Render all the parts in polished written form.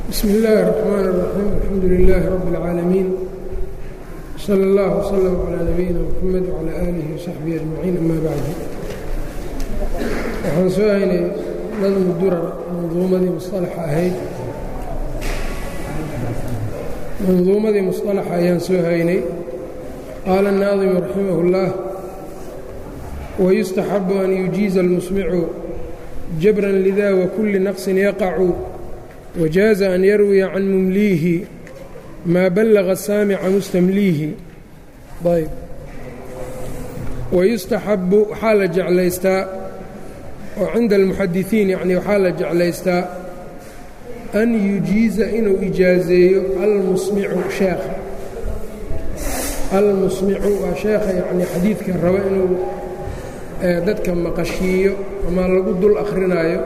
بسم الله الرحمن الرحيم الحمد لله رب العالمين صلى الله وسلم على نبينا محمد وعلى آله وصحبه أجمعين أما بعد waxaan soo haynay nadmu durar manduumadii musطalaxa ahayd manduumadii musطalaxa ayaan soo haynay qaala الناaظم رaximه الlah ويustaxabu an yujiiza الmusmicu jabra lida وkuli naqصi yaqacu wajaaza an yarwiya can mumliihi maa ballaga saamica mustamliihi. ayb wayustaxabu waxaa la jeclaystaa oo cinda almuxadisiin yacni waxaa la jeclaystaa an yujiiza inuu ijaazeeyo almusmicu sheekha. almusmicu waa sheekha yacni xadiidka raba inuu dadka maqashiiyo ama lagu dul akrinaayo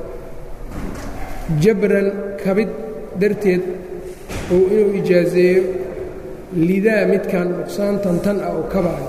jabran kabid darteed ou inuu ijaazeeyo lidaa midkan nuqsaantan tan ah oo kabaayo.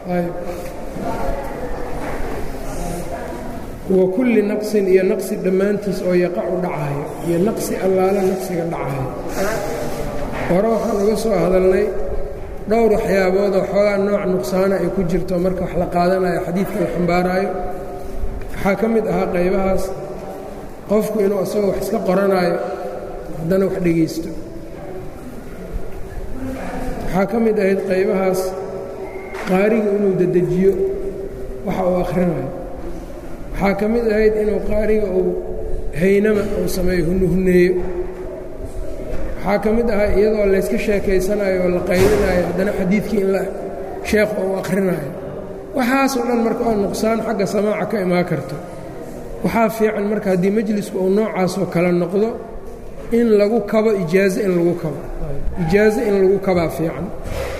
wa kulli naqsin iyo naqsi dhammaantiis oo yaqacu dhacayo iyo naqsi allaala naqsiga dhacayo. hore waxaan uga soo hadalnay dhowr waxyaaboodoo xoogaa nooc nuqsaana ay ku jirto marka wax la qaadanayo xadiidka la xambaaraayo. waxaa ka mid ahaa qaybahaas qofku inuu asagoo wax iska qoranaayo haddana wax dhegaysto. waxaa ka mid ahayd qaybahaas qaarigu inuu dedejiyo waxa uu akhrinayo. waxaa ka mid ahayd inuu qaariga uu haynama uu sameeyo hunneeyo. waxaa ka mid ahaa iyadoo layska sheekaysanayo oo la qaydinayo haddana xadiidkii in sheekhu uu akhrinayo. waxaasoo dhan marka oo nuqsaan xagga samaaca ka imaan karto. waxaa fiican marka haddii majlisku uu noocaasoo kale noqdo in lagu kabo ijaazo in lagu kabo. ijaazo in lagu kabaa fiican.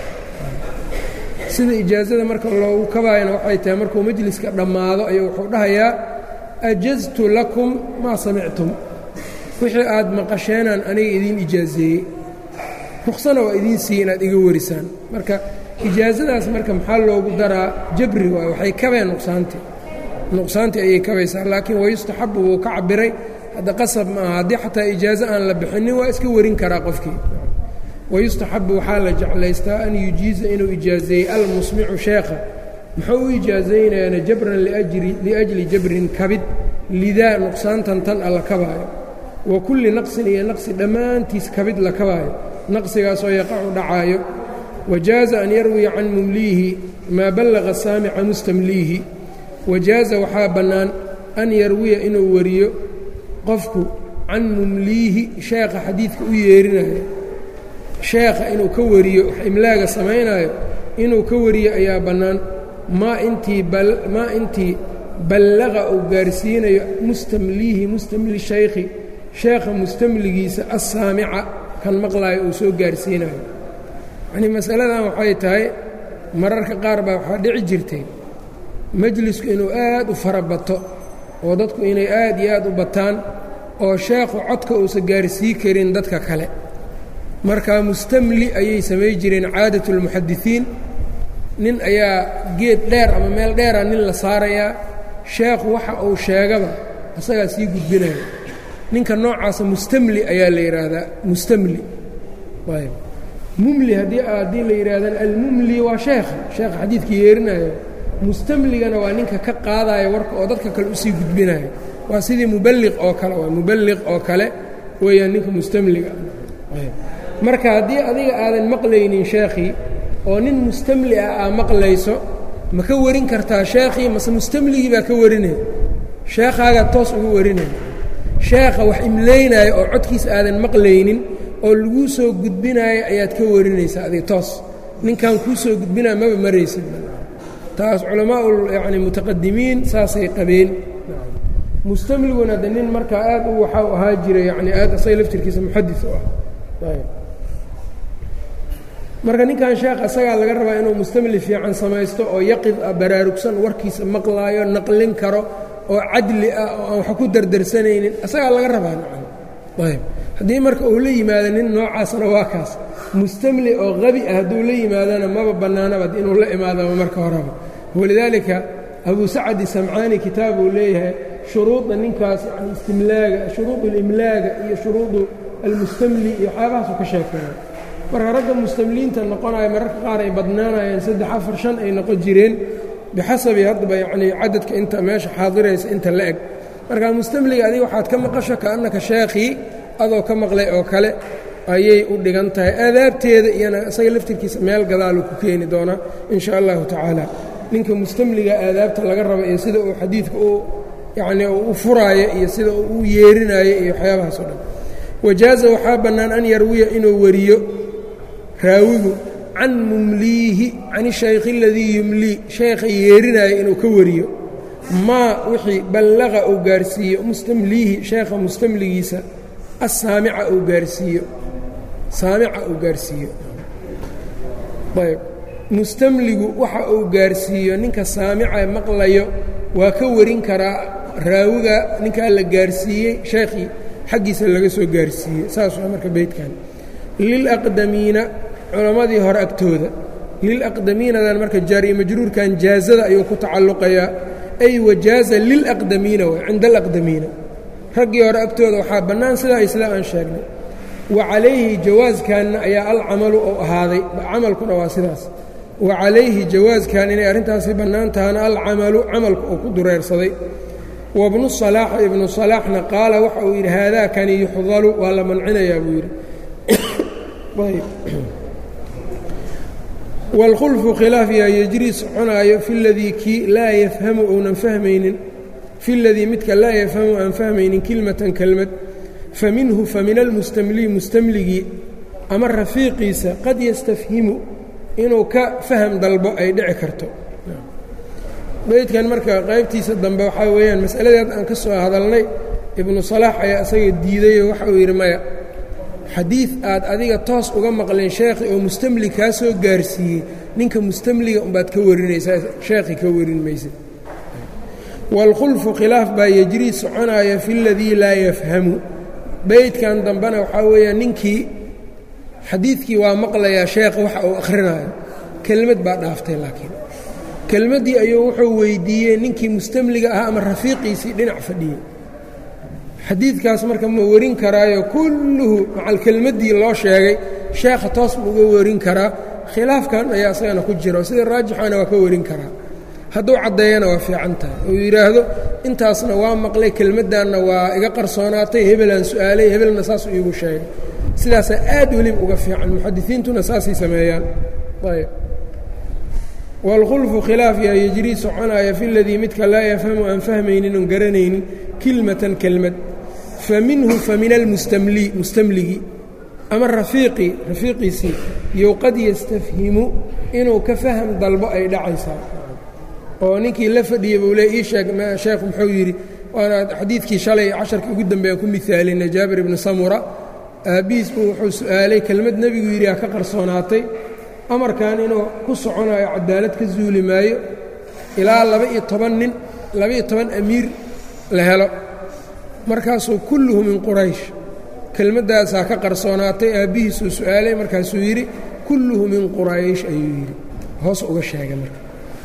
sida ijaazada marka loogu kabaayana waxay tahay markuu majliska dhammaado ayuu wuxuu dhahayaa ajaztu lakum maa samictum, wixii aad maqasheenaan aniga idiin ijaazeeyey, ruksana waa idiin siiye inaad iga warisaan. marka ijaazadaas marka maxaa loogu daraa jabri waay, waxay kabeen nuqsaantii ayay kabaysaa. laakiin wayustaxabu wuu ka cabiray, hadda qasab maaha. haddii xataa ijaazo aan la bixinin waa iska warin karaa qofkii. wayustaxabu waxaa la jeclaystaa an yujiiza inuu ijaazeeyey almusmicu sheekha. muxuu u ijaazaynayaana jabran liajli jabrin kabid lidaa nuqsaantan tan a la kabaayo. wa kulli naqsin iyo naqsi dhammaantiis kabid la kabaayo, naqsigaasoo yaqacu dhacaayo. wajaaza an yarwiya can mumliihi maa ballaga saamica mustamliihi. wajaaza waxaa bannaan an yarwiya inuu wariyo qofku can mumliihi sheekha xadiidka u yeerinayo, sheekha inuu ka wariyo wax imlaaga samaynayo inuu ka wariyo ayaa bannaan. maa intii ballaqa uu gaarsiinayo mustamliihi mustamli shaykhi sheekha mustamligiisa assaamica kan maqlaayo uu soo gaarsiinayo. yacnii masaladan waxay tahay mararka qaar baa waxaa dhici jirtay majlisku inuu aad u fara bato oo dadku inay aad iyo aad u bataan oo sheekhu codka uusan gaarsii karin dadka kale. markaa mustamli ayay samay jireen caadatulmuxadisiin. nin ayaa geed dheer ama meel dheera nin la saarayaa, sheekhu waxa uu sheegaba isagaa sii gudbinaya. ninka noocaasa mustamli ayaa la yidhaahdaa, mustamli. ayb mumli haddii la yidhaahdaan almumli waa sheekha xadiidka yeerinayo. mustamligana waa ninka ka qaadaya warka oo dadka kale usii gudbinayo. waa sidii muballiq oo kale, waa muballiq oo kale weeyaan ninka mustamliga. marka haddii adiga aadan maqlaynin sheekhii oo nin mustamli ah aa maqlayso, ma ka warin kartaa sheekhii mase mustamligii baa ka warinaya? sheekhaagaa toos uga warinaya. sheekha wax imlaynaayo oo codkiisa aadan maqlaynin oo laguu soo gudbinaayo ayaad ka warinaysaa adiga toos. ninkan kuu soo gudbinaya maba maraysid. taas culamaa'ul yacni mutaqadimiin saasay qabeen. mustamliguna de nin markaa aad u waxau ahaa jira yacni aad asaga laftirkiisa muxadis u ah. marka ninkan sheekh asagaa laga rabaa inuu mustamli fiican samaysto oo yaqid ah, baraarugsan, warkiisa maqlaayo, naqlin karo, oo cadli ah, oo aan wax ku dardarsanaynin asagaa laga rabaa. ayb haddii marka uu la yimaado nin noocaasna waa kaas mustamli oo qabi ah hadduu la yimaadana maba bannaanaba inuu la imaadaba marka horeba. walidaalika abu sacadi samcaani kitaab uu leeyahay shuruudda ninkaas yani istimlaaga, shuruudu اlimlaaga iyo shuruudu almustamli iyo waxyaabahaasuu ka sheekeeya marka ragga mustamliinta noqonaya mararka qaar ay badnaanayeen 3 4 5 ay noqon jireen bixasabi haddaba yacnii cadadka inta meesha xaadiraysa inta la eg marka mustamliga adiga waxaad ka maqasho kaannaka sheekhii adoo ka maqlay oo kale ayay u dhigan tahay aadaabteeda iyana isaga laftirkiisa meel gadaaluu ku keeni doonaa in sha allahu tacaala ninka mustamliga aadaabta laga raba iyo sida uu xadiidka yacnii u furaayo iyo sida uu u yeerinaayo iyo waxyaabahaas oo dhan wajaaza waxaa bannaan an yarwiya inuu wariyo raawigu can mumliihi can shaykhi aladii yumlii sheekha yeerinaayo inuu ka wariyo maa wixii ballaqa uu gaarsiiyo mustamliihi sheekha mustamligiisa assaamica uu gaarsiiyo saamica uu gaarsiiyo ayb mustamligu waxa uu gaarsiiyo ninka saamica maqlayo waa ka warin karaa raawiga ninkaa la gaarsiiyey sheekhii xaggiisa laga soo gaarsiiyey saas waa marka beydkan lilaqdamiina culammadii hore agtooda lilaqdamiinadan marka jaariyo majruurkan jaazada ayuu ku tacalluqayaa ay wajaaza lilaqdamiina way cinda alaqdamiina raggii hore agtooda waxaa bannaan sidaa isla aan sheegnay wa calayhi jawaaskanna ayaa alcamalu oo ahaaday camalkuna waa sidaas wa calayhi jawaaskan inay arrintaasi bannaan tahana alcamalu camalku uu ku dureersaday wabnu salaax ibnu salaaxna qaala waxa uu yidhi haadaakani yuxdalu waa la mancinayaa buu yidhi wاlkhulfu khilaaf yaa yejrii soconaayo fi ladii kii laa yafhamu ounan fahmaynin fi ladii midka laa yafhamu aan fahmaynin kilmatan kelmad faminhu famin almustamlii mustamligii ama rafiiqiisa qad yastafhimu inuu ka faham dalbo ay dhici karto beydkan marka qaybtiisa dambe waxaa weeyaan masaladeed aan ka soo hadalnay ibnu salaax ayaa isaga diidayoo waxa uu yidhi maya xadiid aad adiga toos uga maqleen sheekhi oo mustamli kaa soo gaarsiiyey ninka mustamliga umbaad ka warinaysaa sheekhi ka warin maysid waalkhulfu khilaaf baa yejrii soconaaya fi ladii laa yafhamu beydkan dambena waxaa weeyaan ninkii xadiidkii waa maqlayaa sheekha waxa uu akhrinayo kelmad baa dhaaftay laakiin kelmaddii ayuu wuxuu weydiiyey ninkii mustamliga ahaa ama rafiiqiisii dhinac fadhiyey xadiidkaas marka ma warin karaayo kulluhu macal kelmaddii loo sheegay sheekha toos ma uga warin karaa khilaafkan ayaa isagana ku jira sida raajixana waa ka warin karaa hadduu caddeeyana waa fiican tahay uu yidhaahdo intaasna waa maqlay kelmaddanna waa iga qarsoonaatay hebelaan su'aalay hebelna saasuu iigu sheegay sidaasaa aad weliba uga fiican muxadisiintuna saasay sameeyaan ayb wاlkhulfu khilaaf yaa yejrii soconaaya fi ladii midka laa yafhamu aan fahmaynin oon garanaynin kilmatan kelmad faminhu famin almustamlii mustamligii ama rafiiqiisii yow qad yastafhimu inuu ka faham dalbo ay dhacaysaa oo ninkii la fadhiya buu le ii sheeg sheekhu muxuu yidhi waana xadiidkii shalay casharkii ugu dambeeyaan ku mihaalinay jaabir ibni samura aabbihiis buu wuxuu su'aalay kelmad nebigu yidhi ha ka qarsoonaatay amarkan inuu ku soconayo cadaalad ka zuuli maayo ilaa 12 nin 12 amiir la helo markaasuu kulluhu min quraysh kelmaddaasaa ka qarsoonaatay aabbihiisuu su'aalay markaasuu yidhi kulluhu min quraysh ayuu yidhi hoos uga sheegay marka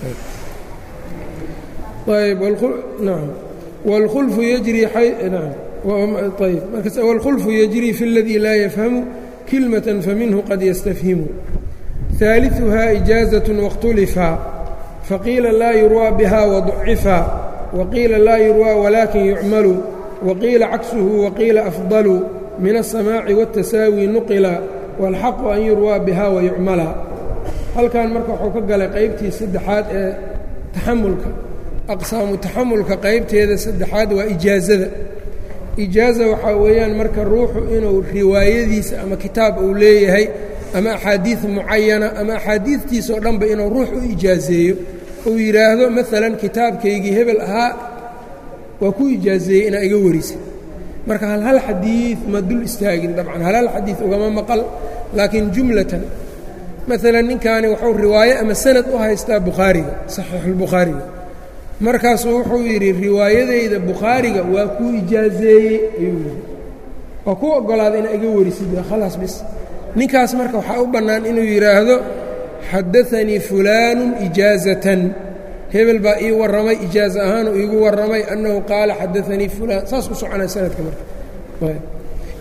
ayb naam wاlkhulfu yajrii naam ayb markaas wاlkhulfu yajrii fi اladii laa yafhamu kilmatan faminhu qad yastafhimu ثالثها إجازة واkhتلفا فقيiل لا يuروى بها وضعفا وقيiل لا يuروى ولكن يعمل وقيiل عكسه وقيiل أفضل من السماع والتساوي نقلا والحق أن يuروى بها ويعملا halkan marka wuxuu ka galay qaybtii saddexaad ee taxamulka aqsaamu taxamulka qaybteeda saddexaad waa ijaazada ijaaza waxaa weeyaan marka ruuxu inuu riwaayadiisa ama kitaab uu leeyahay ama axaadiid mucayana ama axaadiidtiisao dhanba inuu ruux u ijaazeeyo uu yidhaahdo maalan kitaabkaygii hebel ahaa waa ku ijaazeeyey inaa iga warisa marka hal xadiid ma dul istaagin dabcan hal xadiid ugama maqal laakiin jumlatan maalan ninkaani wuxuu riwaaye ama sanad u haystaa bukhaariga saxiixulbukhaariga markaasuu wuxuu yidhi riwaayadayda bukhaariga waa kuu ijaazeeyey ayuu yidhi waa ku oggolaaday inaa iga warisid khalaas bis ninkaas marka waxaa u bannaan inuu yidhaahdo xadaanii fulaanu ijaazatan hebel baa ii warramay ijaaza ahaanuu iigu warramay annahu qaala xadaanii fulaan saas ku soconaya sanadka marka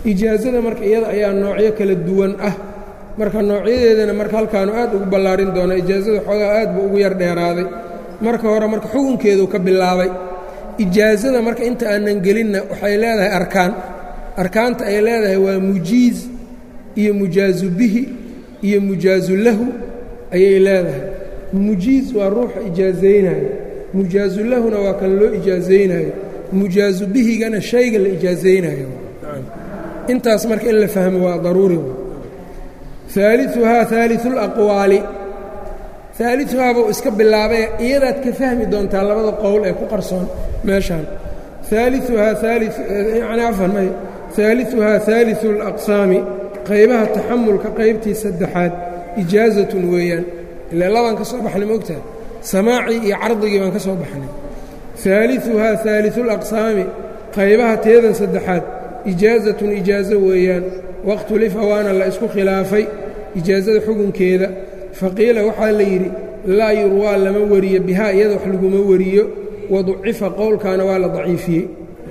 ijaazada marka iyada ayaa noocyo kala duwan ah marka noocyadeedana marka halkaanu aad ugu ballaarin doona ijaazada xoogaa aad buu ugu yar dheeraaday marka hore marka xukunkeedu ka bilaabay ijaazada marka inta aanan gelinna waxay leedahay arkaanta ay leedahay waa mujiiz iyo mujaazu bihi iyo mujaazu lahu ayay leedahay mujiiz waa ruuxa ijaazaynaya mujaazu lahuna waa kan loo ijaazaynayo mujaazu bihigana shayga la ijaazaynayo intaas marka in la fahmo waa daruuri ثالثها ثالث الأقوال ثالثها buu iska bilaabay iyadaad ka fahmi doontaa labada qowl ee ku qarsoon meeshaan ثالثها ثالث الأقساam qaybaha taxamulka qaybtii saddexaad ijaazatun weeyaan ilaa labaan ka soo baxnay moogtaha samaacii iyo cardigii baan ka soo baxnay ثالثها ثالث الأقساami qaybaha teedan saddexaad ijaazatun ijaazo weeyaan wاkhtulifa waana la isku khilaafay ijaazada xukunkeeda faqiila waxaa la yidhi laa yurwaa lama wariyo bihaa iyada wax laguma wariyo waducifa qowlkaana waa la daciifiyey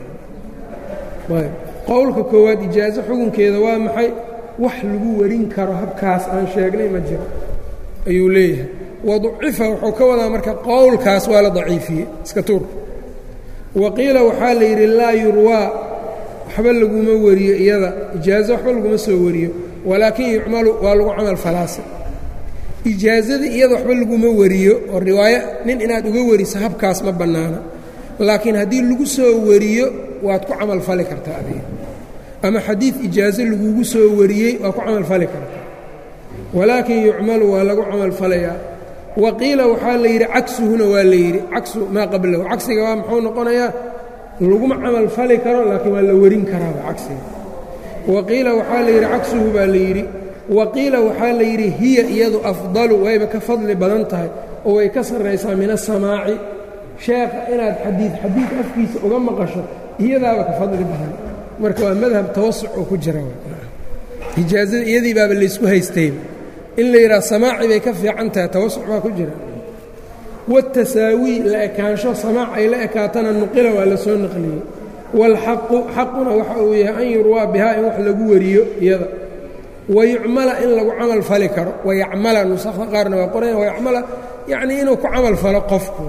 qowlka koowaad ijaazo xukunkeeda waa maxay wax lagu warin karo habkaas aan sheegnay ma jiro ayuu leeyahay waducifa wuxuu ka wadaa marka qowlkaas waa la daciifiyey iska tuur waqiila waxaa la yidhi laa yurwaa waxba laguma wariyo iyada ijaazo waxba laguma soo wariyo walaakin yucmalu waa lagu camal falaasa ijaazadii iyada waxba laguma wariyo oo riwaayo nin inaad uga wariso habkaas ma bannaana laakiin haddii lagu soo wariyo waad ku camal fali kartaa adiga ama xadiid ijaazo lagugu soo wariyey waa ku camal fali kartaa walaakin yucmalu waa lagu camal falayaa waqiila waxaa la yidhi cagsuhuna waa la yidhi cagsu maa qablahu cagsiga waa muxuu noqonayaa laguma camal fali karo laakiin waa la warin karaaba cagsiga waqiila waxaa la yidhi cagsuhu baa la yidhi waqiila waxaa la yidhi hiya iyadu afdalu wayba ka fadli badan tahay oo way ka sarraysaa min asamaaci sheekha inaad xadiid afkiisa uga maqasho iyadaaba ka fadli badan marka waa madhab tawasuc oo ku jira ijaazada iyadii baaba laysku haystay in la yidhaha samaaci bay ka fiican tahay tawasuc baa ku jira watasaawi la ekaansho samaac ay la ekaatana nuqila waa la soo naqliyey waalxaqu xaquna waxa uu yahay an yurwaa bihaa in wax lagu wariyo iyada wayucmala in lagu camal fali karo wayacmala nusakda qaarna waa qoraya wayacmala yacnii inuu ku camal falo qofku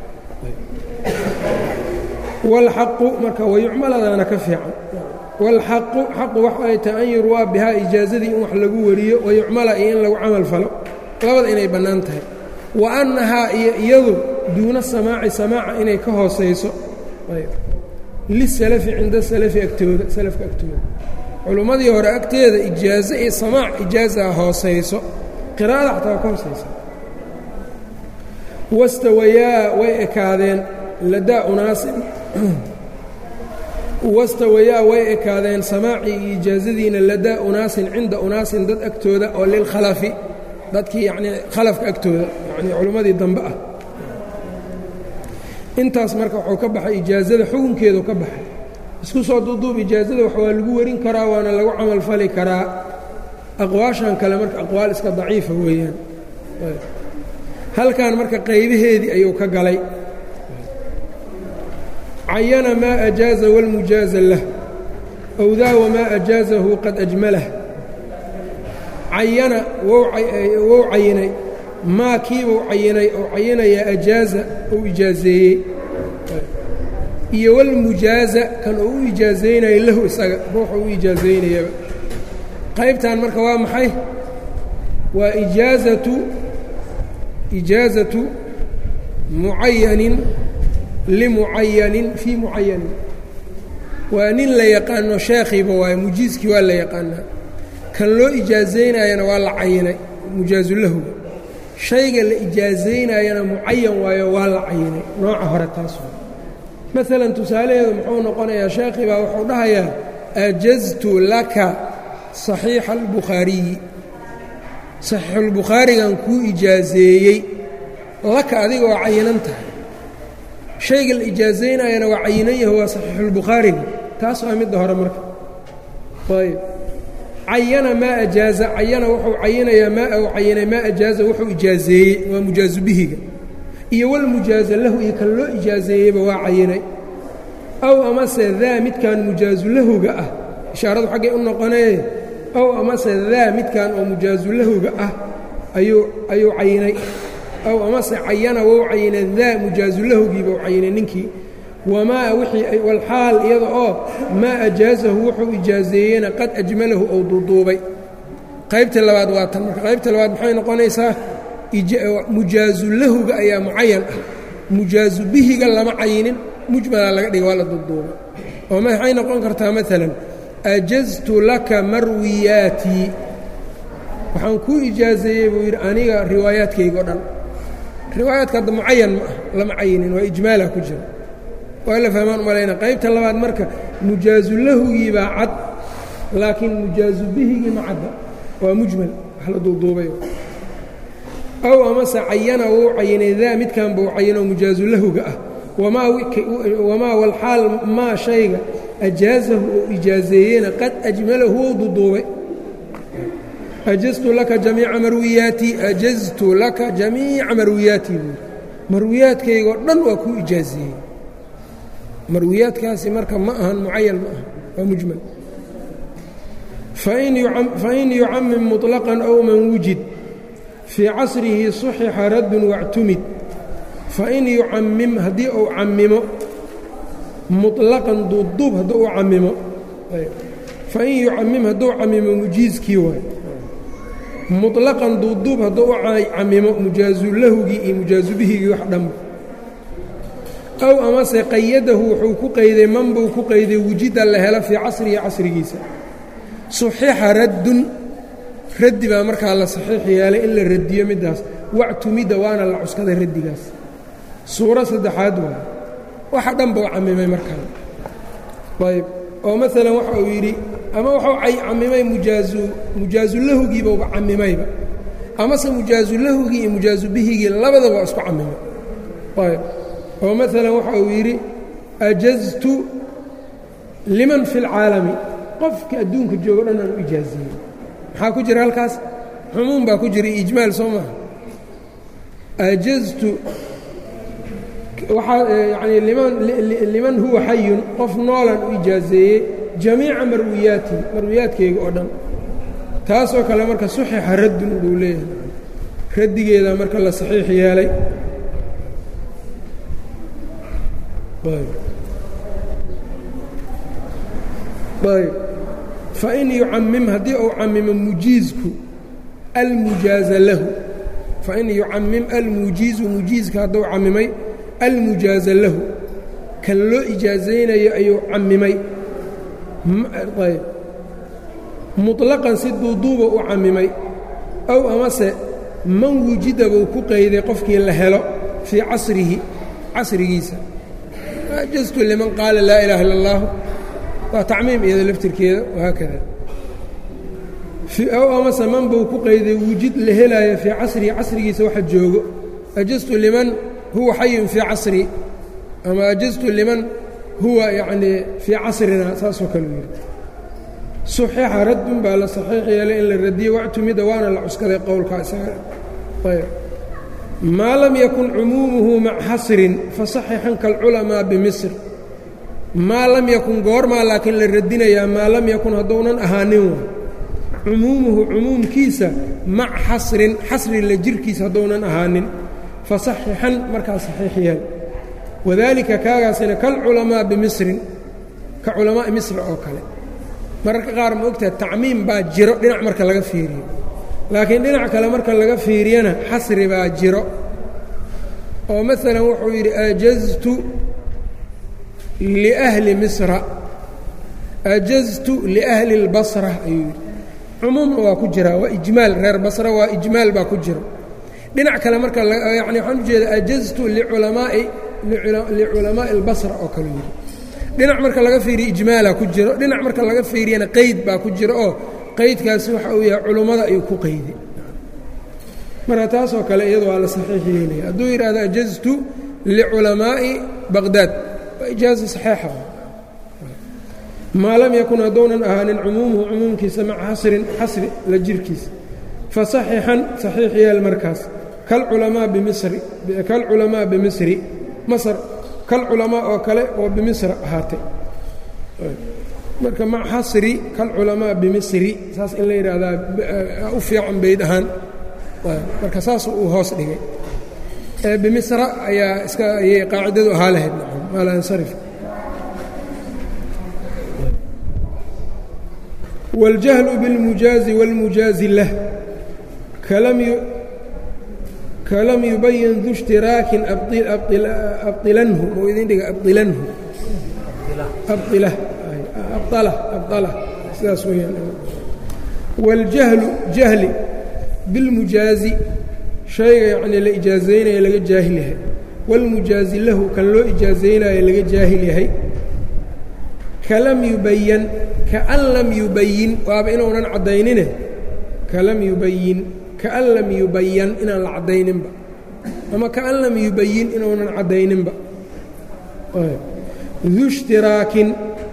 waalxaqu marka wayucmaladaana ka fiican waalxaqu xaqu waxa ay tahay an yurwaa bihaa ijaazadii in wax lagu wariyo wayucmala iyo in lagu camal falo labada inay bannaan tahay wa annahaa iyo iyadu duuna samaaci samaaca inay ka hoosayso lisalafi cinda salafi agtooda salafka agtooda culummadii hore agteeda ijaazo iyo samaac ijaazaa hoosayso qiraa'ada xataa waa ka hoosaysa wastawayaa way ekaadeen ladaa unaasin wastawayaa way ekaadeen samaacii iyo ijaazadiina ladaa unaasin cinda unaasin dad agtooda oo lilkhalafi dadkii yacnii khalafka agtooda yacnii culimmadii dambe ah intaas marka wuxuu ka baxay ijaazada xukunkeedu ka baxay isku soo duuduub ijaazada wax waa lagu warin karaa waana lagu camal fali karaa aqwaashan kale marka aqwaal iska daciifa weeyaan halkan marka qaybaheedii ayuu ka galay cayana maa ajaaza wاlmujaaza lah aw daa wamaa ajaazahu qad ajmalah cayana wou cayinay maa kiibuu cayinay oo cayinayaa ajaaza ou ijaazeeyey iyo wاlmujaaza kan oo u ijaazaynaya lahu isaga ruuxa u ijaazaynayaba qaybtan marka waa maxay waa ijaazatu mucayanin limucayanin fii mucayanin waa nin la yaqaano sheekhiiba waaye mujiizkii waa la yaqaanaa kan loo ijaazaynayana waa la cayinay mujaazu lahu shayga la ijaazaynayana mucayan waayo waa la cayinay nooca hore taas maalan tusaalaheedu muxuu noqonayaa sheekhii baa wuxuu dhahayaa ajaztu laka صaxiixa اlbukhaariyi saxiixulbukhaarigan kuu ijaazeeyey laka adiga waa cayinan tahay shayga la ijaazaynayana waa cayinan yaho waa saxiixulbukhaariga taas waa midda hore marka ayb cayana maa ajaaza cayana wuxuu cayinayaa maa u cayinay maa ajaaza wuxuu ijaazeeyey waa mujaazu bihiga iyo walmujaaza lahu iyo kan loo ijaazeeyeyba waa cayinay aw amase daa midkan mujaazu lahuga ah ishaaradu xaggay u noqonee ow amase daa midkan oo mujaazu lahuga ah ayuu cayinay ow amase cayana wou cayinay daa mujaazu lahugiiba u cayinay ninkii wamaa wixii walxaal iyada oo maa ajaazahu wuxuu ijaazeeyeyna qad ajmalahu ou duuduubay qaybta labaad waa tan marka qaybta labaad maxay noqonaysaa mujaazu lahuga ayaa mucayan ah mujaazu bihiga lama cayinin mujmalaa laga dhiga waa la duuduubay oo maxay noqon kartaa maalan ajaztu laka marwiyaatii waxaan kuu ijaazeeyey buu yidhi aniga riwaayaadkayga o dhan riwaayaadka hadda mucayan ma ah lama cayinin waa ijmaalaa ku jira waa la fahmaan umalayna qaybta labaad marka mujaazu lahugii baa cad laakiin mujaazu bihigii ma cadda waa mujmal wax la duuduubay ow amase cayana wuu cayinay daa midkan buu cayinoo mujaazu lahuga ah wamaa walxaal maa shayga ajaazahu oo ijaazeeyeyna qad ajmalahu wou duuduubay ajaztu laka jamiica marwiyaatii ajaztu laka jamiica marwiyaatii buuri marwiyaadkaygoo dhan waa kuu ijaazeeyey marwiyaadkaasi marka ma ahan mucayan ma aha waa mujmal fain yucamim muطlaqan ow man wujid fii casrihi suxixa raddun wاctumid fain yucamim haddii uu camimo muطlaqan duubduub hadduu u camimo fain yucamim hadduu camimo mujiizkii waay muطlaqan duubduub hadduu u camimo mujaazu lahugii iyo mujaazu bihigii wax dhanba ow amase qayadahu wuxuu ku qayday man buu ku qayday wujida la helo fii casrihi casrigiisa suxixa raddun raddi baa markaa la saxiix yeelay in la radiyo middaas wactumida waana la cuskaday raddigaas suuro saddexaad waay waxa dhan buu camimay markaa ayb oo maalan waxa uu yidhi ama waxuu camimay mujaazu lahugiibauba camimayba amase mujaazu lahugii iyo mujaazu bihigii labadaba waa isku camimay ayb oo maalan waxa uu yidhi ajaztu liman fi اlcaalami qofka adduunka joogo dhan aan u ijaazeeyey maxaa ku jira halkaas xumuum baa ku jira ijmaal soo maha ajaztu waxaa yani liman huwa xayun qof noolan u ijaazeeyey jamiica marwiyaadkayga oo dhan taasoo kale marka suxixa raddun buu leeyahay raddigeeda marka la saxiix yeelay ayb fain yucamim haddii uu camimo mujiizku almujaaza lahu fain yucamim almujiizu mujiizka hadduu camimay almujaaza lahu kan loo ijaazaynayo ayuu camimay ayb muطlaqan si duuduuba u camimay ow amase man wujida buu ku qayday qofkii la helo fii casrigiisa ajaztu liman qaala laa ilaaha illa اllah waa tacmiim iyada laftirkeeda wahaakada ow amase man buu ku qayday wujid la helaayo fii casrihi casrigiisa waxa joogo ajaztu liman huwa xayun fii casri ama ajaztu liman huwa yacnii fii casrina saasoo kale u yidhi suxixa raddun baa la saxiix yeelay in la radiyo wactumida waana la cuskaday qowlkaa isaga ayb maa lam yakun cumuumuhu maca xasrin fasaxixan kalculamaa bimisr maa lam yakun goormaa laakiin la radinayaa maa lam yakun hadduunan ahaanin wa cumuumuhu cumuumkiisa mac xasrin xasri la jirkiisa hadduunan ahaanin fasaxixan markaa saxiix yeel wadaalika kaagaasina kalculamaa bimisrin ka culamaa'i misr oo kale mararka qaar ma ogtaha tacmiim baa jiro dhinac marka laga fiiriyo laakiin dhinac kale marka laga fiiriyana xasri baa jiro oo maalan wuxuu yidhi ajaztu liahli misra ajaztu liahli اlbasra ayuu yidhi cumuumna waa ku jiraa waa ijmaal reer basra waa ijmaal baa ku jiro dhinac kale marka yani waxaan ujeeda ajaztu liculamaa'i اlbasra oo kale yidhi dhinac marka laga fiiriyo ijmaalaa ku jiro dhinac marka laga fiiriyana qeyd baa ku jiro oo qaydkaasi waxa uu yahay culummada ayuu ku qayday marka taasoo kale iyado waa la saxiix yeelaya hadduu yidhaahdo ajaztu liculamaa'i baqdaad waa ijaaza saxiixa maa lam yakun hadduunan ahaanin cumuumuhu cumuumkiisa maca xasrin xasri la jirkiisa fasaxixan saxiix yeel markaas kalculamaa bimisri masr kalculamaa oo kale oo bimisra ahaatay marka mac xasri kalculamaa bimisri saas in la yidhaahdaa u fiican bayd ahaan marka saas uu hoos dhigay bimisra ayaa ayay qaacidadu ahaa lahayd maa laa yansarif wاljahlu biاlmujaazi wاlmujaazi lah kalam yubayin du shtiraakin abdilanhu mau idin dhiga abdilanhu abdala sidaas weyaan wاljahlu jahli biاlmujaazi shayga yacnii la ijaazaynaya laga jaahil yahay wاlmujaazi lahu kan loo ijaazaynaya laga jaahil yahay kalam yubayan kaan lam yubayin waaba inuunan caddaynine kalam yubayin kaan lam yubayan inaan la caddayninba ama kaan lam yubayin inuunan caddayninba du shtiraakin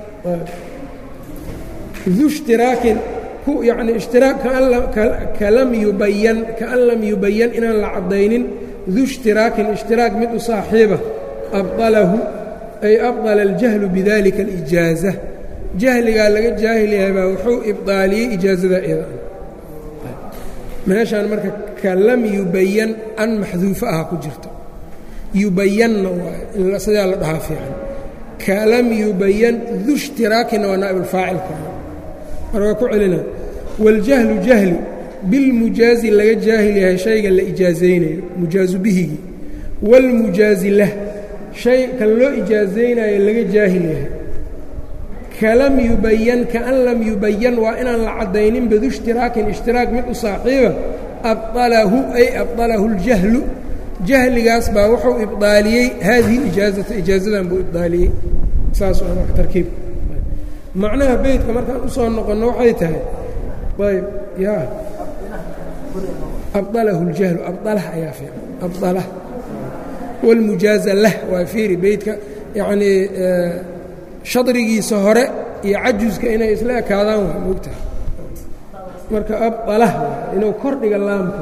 yani ishtiraak kalam yubayan kaan lam yubayan inaan la caddaynin du ishtiraakin ishtiraak mid u saaxiiba abdalahu ay abdala aljahlu bidalika alijaaza jahligaa laga jaahil yahay baa wuxuu ibdaaliyey ijaazada iyada meeshaan marka kalam yubayan an maxduufo aha ku jirto yubayanna waa sidaa la dhahaa fiican kalam yubayan du ishtiraakinna waa naa'ibulfaacilka mar waa ku celina waاljahlu jahli bilmujaazi laga jaahil yahay shayga la ijaazaynayo mujaazu bihigii wاlmujaazi lah shay kan loo ijaazaynayo laga jaahil yahay kalam yubayan kaan lam yubayan waa inaan la caddaynin badu ishtiraakin ishtiraak mid u saaxiiba abdalahu ay abdalahu اljahlu jahligaas baa wuxuu ibdaaliyey haadihi ijaazata ijaazadan buu ibdaaliyey saas waa marka tarkiib macnaha beydka markaan u soo noqonno waxay tahay ayb ya abdalahu اljahlu abdalah ayaa fiican abdalah wاlmujaaza lah waa fiiri beydka yacnii shadrigiisa hore iyo cajuska inay isla ekaadaan waa moogtahay marka abdalah inuu kordhiga laamka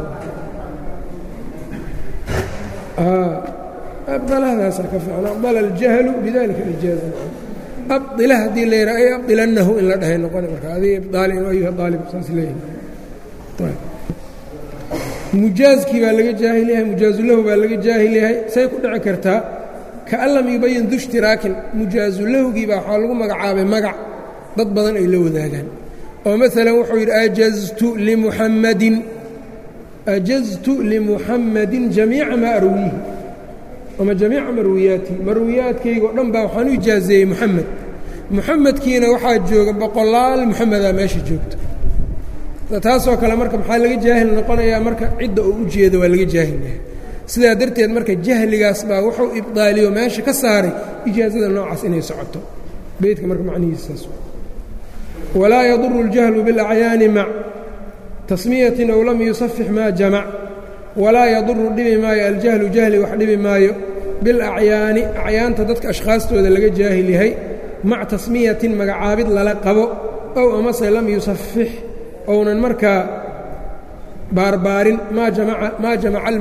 abdalahdaasa ka fiican abdala aljahlu bidalika alijaaza abdila haddii la yidhaha ay abdilannahu in la dhahay noqona marka adiga ibdaali in ayuha daalib saas leeyahay mujaazkii baa laga jaahil yahay mujaazulahu baa laga jaahil yahay say ku dhici kartaa kaan lam yubayin du shtiraakin mujaazulahugii baa waxaa lagu magacaabay magac dad badan ay la wadaagaan oo maalan wuxuu yidhi ajaztu limuxammadin jamiica maa arwiihi ama jamiica marwiyaatihi marwiyaadkaygo dhan baa waxaan u ijaazeeyey muxamed muxamedkiina waxaa jooga boqolaal muxamedaa meesha joogta taasoo kale marka maxaa laga jaahil noqonayaa marka cidda uu u jeedo waa laga jaahil yahay sidaa darteed marka jahligaas baa wuxuu ibdaaliyo meesha ka saaray ijaazada noocaas inay socoto beydka marka macnihiisaas walaa yaduru اljahlu biاlacyaani mac tasmiyatin ow lam yusafix maa jamac walaa yaduru dhibi maayo aljahlu jahli wax dhibi maayo bilacyaani acyaanta dadka ashkhaastooda laga jaahil yahay mac tasmiyatin magacaabid lala qabo ow amase lam yusafix ounan markaa baarbaarin maa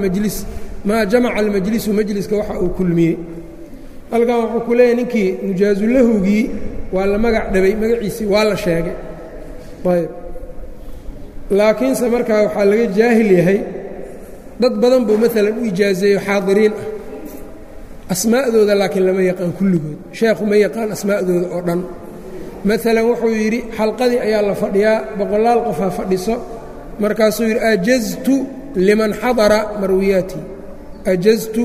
jamaca almajlisu majliska waxa uu kulmiyey halkan wuxuu ku leeyahy ninkii mujaazulahugii waa la magac dhabay magaciisii waa la sheegay ayb laakiinse markaa waxaa laga jaahil yahay dad badan buu maalan u ijaazeeyo xaadiriin ah asmaa'dooda laakiin lama yaqaan kulligood sheekhu ma yaqaan asmaa'dooda oo dhan maalan wuxuu yidhi xalqadii ayaa la fadhiyaa boqolaal qofaa fadhiso markaasuu yidhi ajaztu liman xadara marwiyaatii ajaztu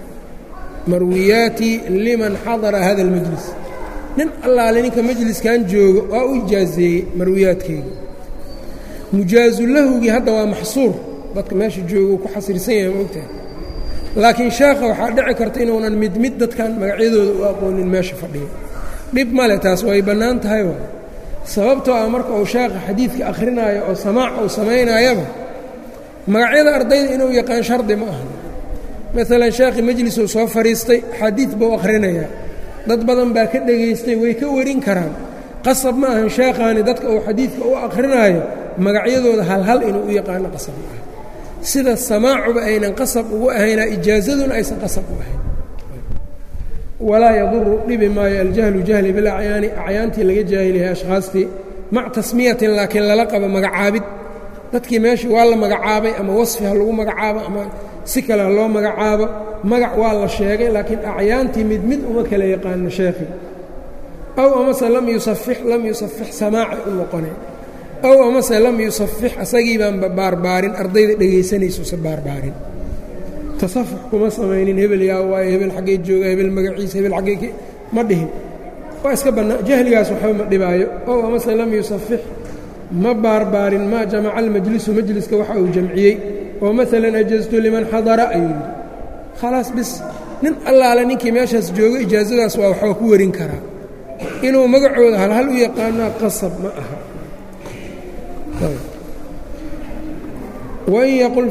marwiyaatii liman xadara hada اlmajlis nin allaale ninka majliskan joogo waa u ijaazeeyey marwiyaadkeyga mujaazulahugii hadda waa maxsuur dadka meesha jooga uu ku xasirsan yahay maogtahay laakiin sheekha waxaa dhici karta inuunan mid mid dadkan magacyadooda u aqoonin meesha fadhiyo dhib male taas way bannaan tahay waay sababtoo ah marka uu sheekha xadiidka akhrinaayo oo samaac uu samaynaayaba magacyada ardayda inuu yaqaan shardi ma aha maalan sheekhi majlisuu soo fadhiistay xadiid buu akhrinayaa dad badan baa ka dhegaystay way ka warin karaan qasab ma ahan sheekhaani dadka uu xadiidka u akrinaayo magacyadooda halhal inuu u yaqaano qasab ma aha sida samaacuba aynan qasab ugu ahaynaa ijaazaduna aysan qasab u ahayn walaa yaduru dhibi maayo aljahlu jahli bilacyaani acyaantii laga jaahilyahay ashkhaastii maca tasmiyatin laakiin lala qabo magacaabid dadkii meeshii waa la magacaabay ama wasfi ha lagu magacaabo ama si kale ha loo magacaabo magac waa la sheegay laakiin acyaantii mid mid uma kala yaqaano sheekhi aw amase lam yusafix samaacay u noqonay aw amase lam yusafix asagii baanba baarbaarin ardayda dhegaysanaysuusa baarbaarin tasafux kuma samaynin hebel yaa waayo hebel xaggee jooga hebel magaciisa hebel xaggee ma dhihin waa iska bannaan jahligaas waxba ma dhibaayo ow amase lam yusafix ma baarbaarin maa jamaca almajlisu majliska waxa uu jamciyey oo maalan ajaztu liman xadara ayuu yidhi khalaas bis nin allaale ninkii meeshaas jooga ijaazadaas waa waxba ku warin karaa inuu magacooda halhal u yaqaanaa qasab ma aha wain yaqul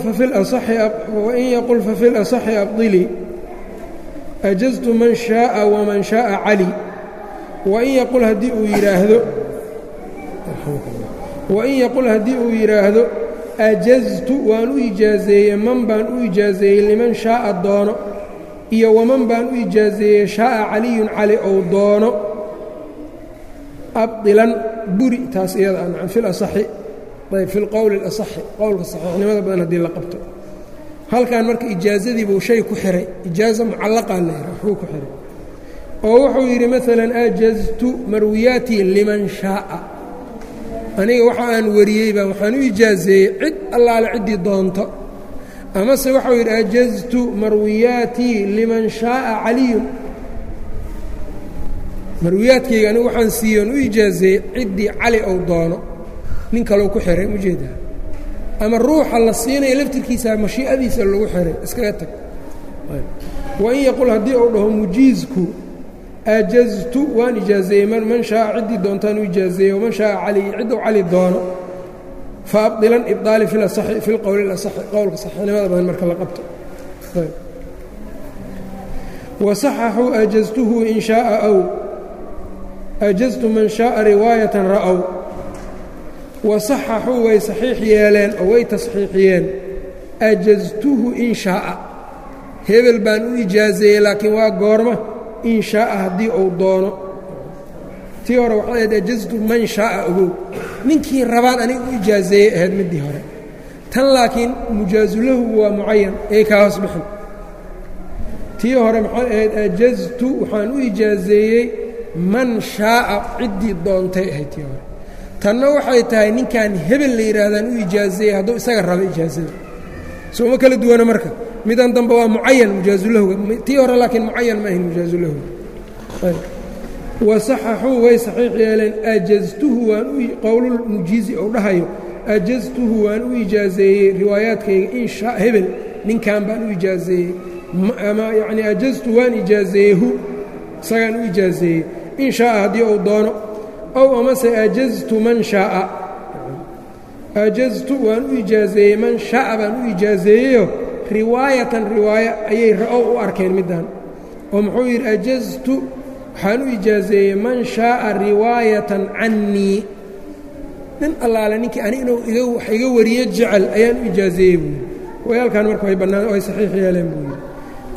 fafi اlaصaxi abdili ajaztu man shaaءa waman shaaءa cali wain yaqul haddii uu yidhaahdo ajaztu waan u ijaazeeyey man baan u ijaazeeyey liman shaaءa doono iyo waman baan u ijaazeeyey shaaءa caliyun cali ou doono abdilan buri taas iyada an fi اlaصaxi ayb fi lqowli اlaصaxi qowlka saxiixnimada badan haddii la qabto halkan marka ijaazadii buu shay ku xihay ijaaza mucallaqaa la yidhaha waxbuu ku xihay oo wuxuu yidhi maalan ajaztu marwiyaatii liman shaaءa aniga waxa aan wariyey baa waxaan u ijaazeeyey cid allaale ciddii doonto amase waxau yidhi ajaztu marwiyaatii liman shaaءa caliyun marwiyaadkayga anigu waxaan siiye on u ijaazeeyey ciddii cali ou doono nin kalou ku xihay ujeedaa ama ruuxa la siinaya laftirkiisa mashii'adiisa lagu xihay iskaga tag wain yaqul haddii uu dhaho mujiizku ajaztu waan ijaazeeyey man shaaءa ciddii doontaan u ijaazeeyey waman shaaءa cali ciddou cali doono fa abdilan ibdaali fi lqowli اlaصaxi qowlka saxiixnimada badan marka la qabto wasaxaxuu ajaztuhu in shaaءa aw ajaztu man shaaءa riwaayatan ra'ow wasaxaxuu way saxiix yeeleen oo way tasxiixiyeen ajaztuhu in shaaءa hebel baan u ijaazeeyey laakiin waa goorma in shaaءa haddii uu doono tii hore waxay ahayd ajaztu man shaaءa ogow ninkii rabaan aniga u ijaazeeyey ahayd middii hore tan laakiin mujaazulahu waa mucayan ee kaa hoos bixin tii hore maxay ahayd ajaztu waxaan u ijaazeeyey man shaaءa ciddii doontay ahayd tii hore tanna waxay tahay ninkan hebel la yidhaahdaan u ijaazeeyey hadduu isaga raba ijaazada sooma kala duwana marka midan dambe waa mucayan mujaazulahuga tii hore laakiin mucayan ma ahayn mujaazulahuga wasaxaxuu way saxiix yeeleen ajaztuhu waan u qowlulmujiizi ou dhahayo ajaztuhu waan u ijaazeeyey riwaayaadkayga in shaa hebel ninkan baan u ijaazeeyey ama yacni ajaztu waan ijaazeeyehu isagaan u ijaazeeyey in shaa'a haddii uu doono ow amase ajaztu man shaaءa ajaztu waan u ijaazeeyey man shaaءa baan u ijaazeeyeyo riwaayatan riwaaya ayay ra'ow u arkeen middan oo muxuu yidhi ajaztu waxaan u ijaazeeyey man shaaءa riwaayatan cannii nin allaale ninkii ani inuu wax iga wariyo jecel ayaan u ijaazeeyey buu yidhi wayaalkan marka way bannaan way saxiix yeeleen buu yidhi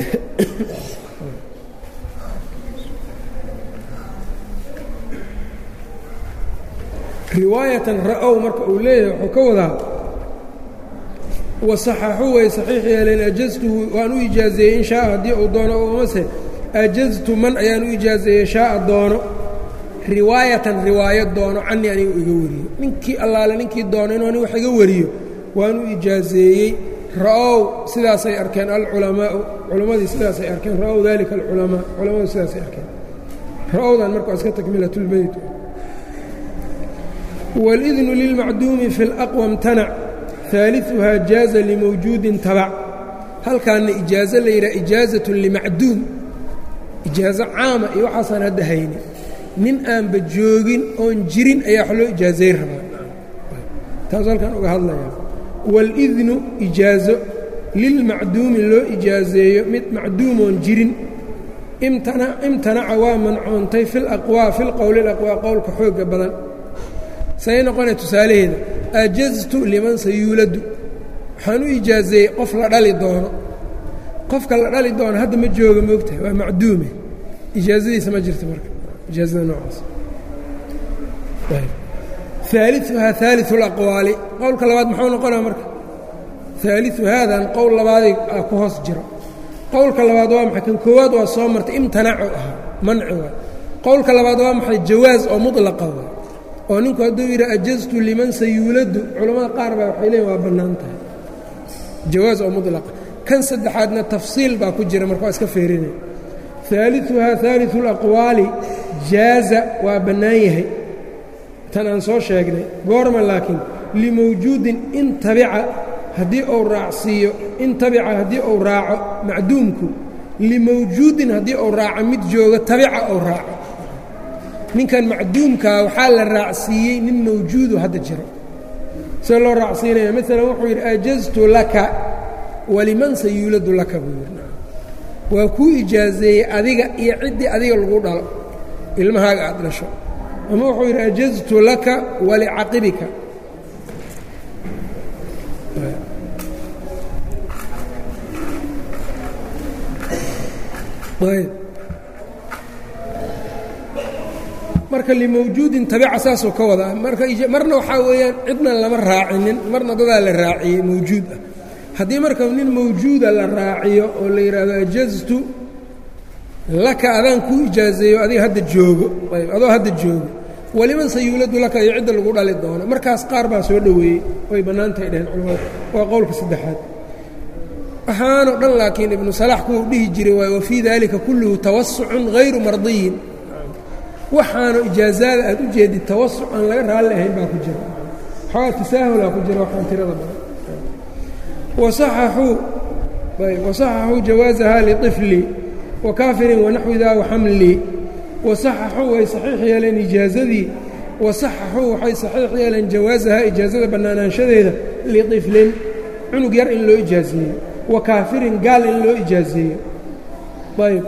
riwaayatan ra'ow marka uu leeyahay wuxuu ka wadaa wasaxaxuu way saxiix yeeleen ajaztuhu waan u ijaazeeyey in shaaءa haddii uu doono o amase ajaztu man ayaan u ijaazeeyey shaaءa doono riwaayatan riwaayo doono cani anigu iga wariyo ninkii allaale ninkii doono inuu anigu wax iga wariyo waan u ijaazeeyey ra'ow sidaasay arkeen alculamaau culammadii sidaasay arkeen ra'ow dalika alculamaa culammadu sidaasay arkeen ra'owdan marka waa iska takmilatulbeyt wاlidnu lilmacduumi fi اlaqwa اmtanac ثaaliثuhaa jaaza limawjuudin tabac halkaana ijaazo la yidhaha ijaazatun limacduum ijaazo caama iyo waxaasaan hadda hayni nin aanba joogin oon jirin ayaa wax loo ijaazayn rabaa taas halkaan uga hadlayaa wاlidnu ijaazo lilmacduumi loo ijaazeeyo mid macduumoon jirin imtanaca waa mancoontay fi lqowli اlaqwaa qowlka xooga badan say noqonay tusaalaheeda ajaztu liman sayuuladu waxaan u ijaazeeyey qof la dhali doono qofka la dhali doono hadda ma jooga moogtahay waa macduume ijaazadiisa ma jirto marka ijaazada noocaas ثالثها ثالث الأقوال qowlka labaad muxuu noqonaa marka ثالثu haadan qowl labaaday ku hoos jiro qowlka labaad waa maxay kan koowaad waa soo martay imtinacu ahaa manci waay qowlka labaad waa maxay jawaaz oo mطlaqa waay oo ninku hadduu yidhi ajaztu liman sayuuladu culammada qaar baa waxay leeyiin waa bannaan tahay jawaaz oo mطlaqa kan saddexaadna tafsiil baa ku jira marka waa iska feerinaya ثالثuhaa ثالثu الأqwaali jaaza waa bannaan yahay tan aan soo sheegnay goorma laakiin limawjuudin in tabica haddii uu raacsiiyo in tabica haddii uu raaco macduumku limawjuudin haddii uu raaco mid jooga tabica uu raaco ninkan macduumkaa waxaa la raacsiiyey nin mawjuudu hadda jiro see loo raacsiinaya maalan wuxuu yidhi ajaztu laka waliman sayuuladu laka buu yidhi waa kuu ijaazeeyey adiga iyo ciddii adiga lagu dhalo ilmahaaga aad dhasho ama wuxuu yidhi ajaztu laka walicaqibika marka limawjuudin tabica saasuu ka wadaa marna waxaa weeyaan cidna lama raacinin marna dadaa la raaciyey mawjuud ah haddii marka nin mawjuuda la raaciyo oo la yidhaahdo ajaztu laka adaan kuu ijaazeeyo adiga hadda joogo adoo hadda joogo waliman sayuuladu laka iyo cidda lagu dhali doono markaas qaar baa soo dhoweeyey way bannaantahay dheheen culamada waa qowlka saddexaad waxaanoo dhan laakiin ibnu salaax kuwuu dhihi jiray waay wafii daalika kulluhu tawasucun hayru mardiyin waxaanu ijaazaada aad u jeedid tawasuc aan laga raalli ahayn baa ku jira xoogaa tasaahulaa ku jira waxaan tirada badan wasaxaxuu jawaazahaa liطifli wakaafirin wanaxwi daa waxamli wasaxaxuu way saxiix yeeleen ijaazadii wasaxaxuu waxay saxiix yeeleen jawaazahaa ijaazada bannaanaanshadeeda liطiflin cunug yar in loo ijaazeeyo wakaafirin gaal in loo ijaazeeyo ayb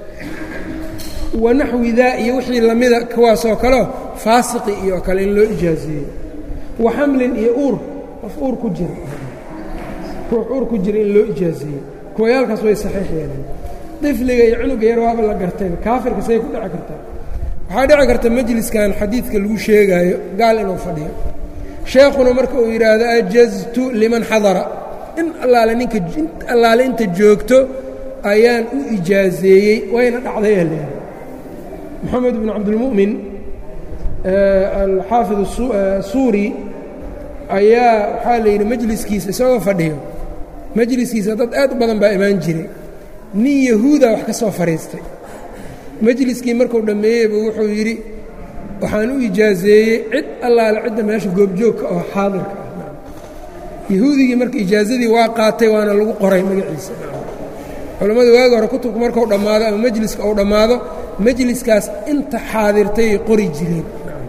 wanaxwi daa iyo wixii lamida kuwaasoo kaleo faasiqi iyo kale in loo ijaazeeyo waxamlin iyo uur qof uur ku jira ruux uur ku jira in loo ijaazeeyo kuwayaalkaas way saxiix yeeleen difliga iyo cunuga yar waaba la gartayba kaafirka say ku dhici kartaa waxaa dhici karta majliskan xadiidka lagu sheegaayo gaal inuu fadhiyo sheekhuna marka uu yidhaahdo ajaztu liman xadara in allaale inta joogto ayaan u ijaazeeyey wayna dhacday leehay moxamed bnu cabdilmu'min alxaafid suuri ayaa waxaa la yidhi majliskiisa isagoo fadhiyo majliskiisa dad aad u badan baa imaan jiray nin yahuuda wax ka soo fadhiistay majliskii markuu dhammeeyeybu wuxuu yidhi waxaan u ijaazeeyey cid allaale cidda meesha goobjoogka oo xaadirka ah yahuudigii marka ijaazadii waa qaatay waana lagu qoray magaciisa culammadu waagi hore kutubka markuu dhammaado ama majliska uu dhammaado majliskaas inta xaadirtay qori jireen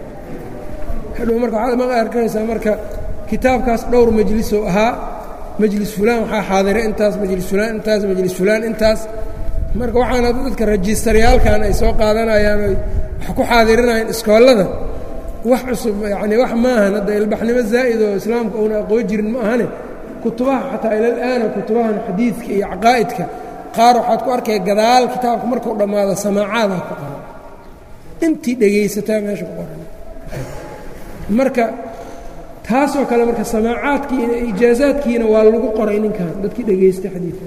hadhow marka waxaad ma arkanaysaa marka kitaabkaas dhowr majlisoo ahaa majlis fulaan waxaa xaadiray intaas majlis fulaan intaas majlis fulaan intaas marka waxaana dadka rajistaryaalkan ay soo qaadanayaan oy wax ku xaadirinayaan iskoollada wax cusub yacni wax maahan hadda ilbaxnimo zaa'id oo islaamka uuna aqoon jirin ma ahane kutubaha xataa ilal-aana kutubahan xadiidka iyo caqaa'idka qaar waxaad ku arkaya gadaal kitaabka markuu dhammaado samaacaada ku qoran intii dhegaysataa meesha ku qoran marka taasoo kale marka samaacaadkiina ijaazaadkiina waa lagu qoray ninkan dadkii dhegaystay xadiidka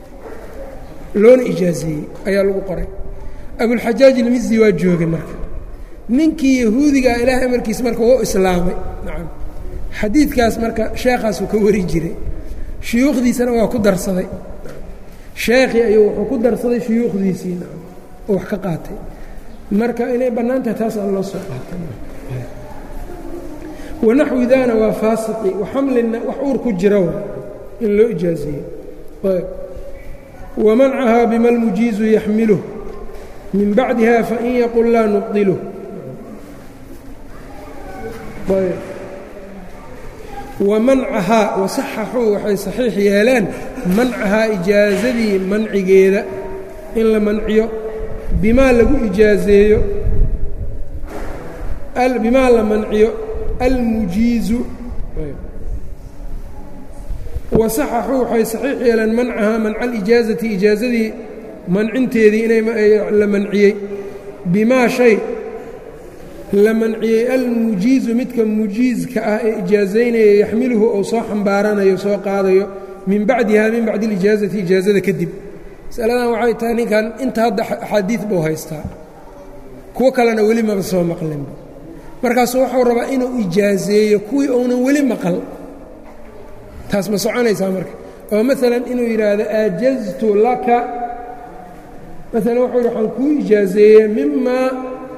loona ijaazeeyey ayaa lagu qoray abulxajaaj ilmizdi waa joogay marka ninkii yahuudigaa ilaahay amarkiisa marka wuu islaamay nacam xadiidkaas marka sheekhaasuu ka wari jiray shuyuukhdiisana waa ku darsaday sheekhii ayuu wuxuu ku darsaday shuyuukhdiisii nacam oo wax ka qaatay marka inay bannaan tahay taas aan loo soo qaatay wanaxwi daana waa faasiqi waxamlinna wax uur ku jira in loo ijaazeeyey wamancahaa bima almujiizu yaxmiluh min bacdiha fain yaqul laa nubdiluh wamancahaa wasaxaxuu waxay saxiix yeeleen mancahaa ijaazadii mancigeeda in la manciyo bimaa lagu ijaazeeyo bimaa la manciyo almujiizu wasaxaxuu waxay saxiix yeeleen mancahaa manca alijaazati ijaazadii mancinteedii inay la manciyey bimaa shay la manciyey almujiizu midka mujiizka ah ee ijaazaynaya yaxmiluhu ou soo xambaaranayo soo qaadayo min bacdiha min bacdi alijaazati ijaazada kadib masaladan waxay tahay ninkan inta hadda axaadiid buu haystaa kuwo kalena weli maba soo maqlinba markaasuu wuxuu rabaa inuu ijaazeeyo kuwii uunan weli maqal taas ma soconaysaa marka oo maalan inuu yidhaahdo ajaztu laka maalan wuxuu yidhi waxaan kuu ijaazeeyey mimaa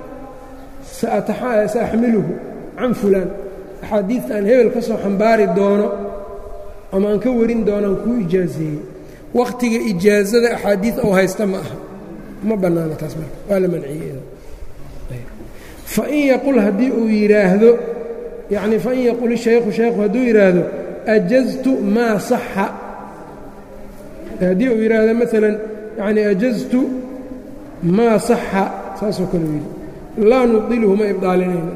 saaxmiluhu can fulaan axaadiidta aan hebel ka soo xambaari doono ama aan ka warin doono aan kuu ijaazeeyey wakhtiga ijaazada axaadiid ou haysta ma aha ma bannaana taas marka waa la manciyey fain yaqul haddii uu yidhaahdo yacni fain yaqul shaykhu shaykhu hadduu yidhaahdo ajaztu maa saxa haddii uu yidhaahdo maalan yani ajaztu maa saxa saasoo kale u yidhi laa nudiluhu ma ibdaalinayno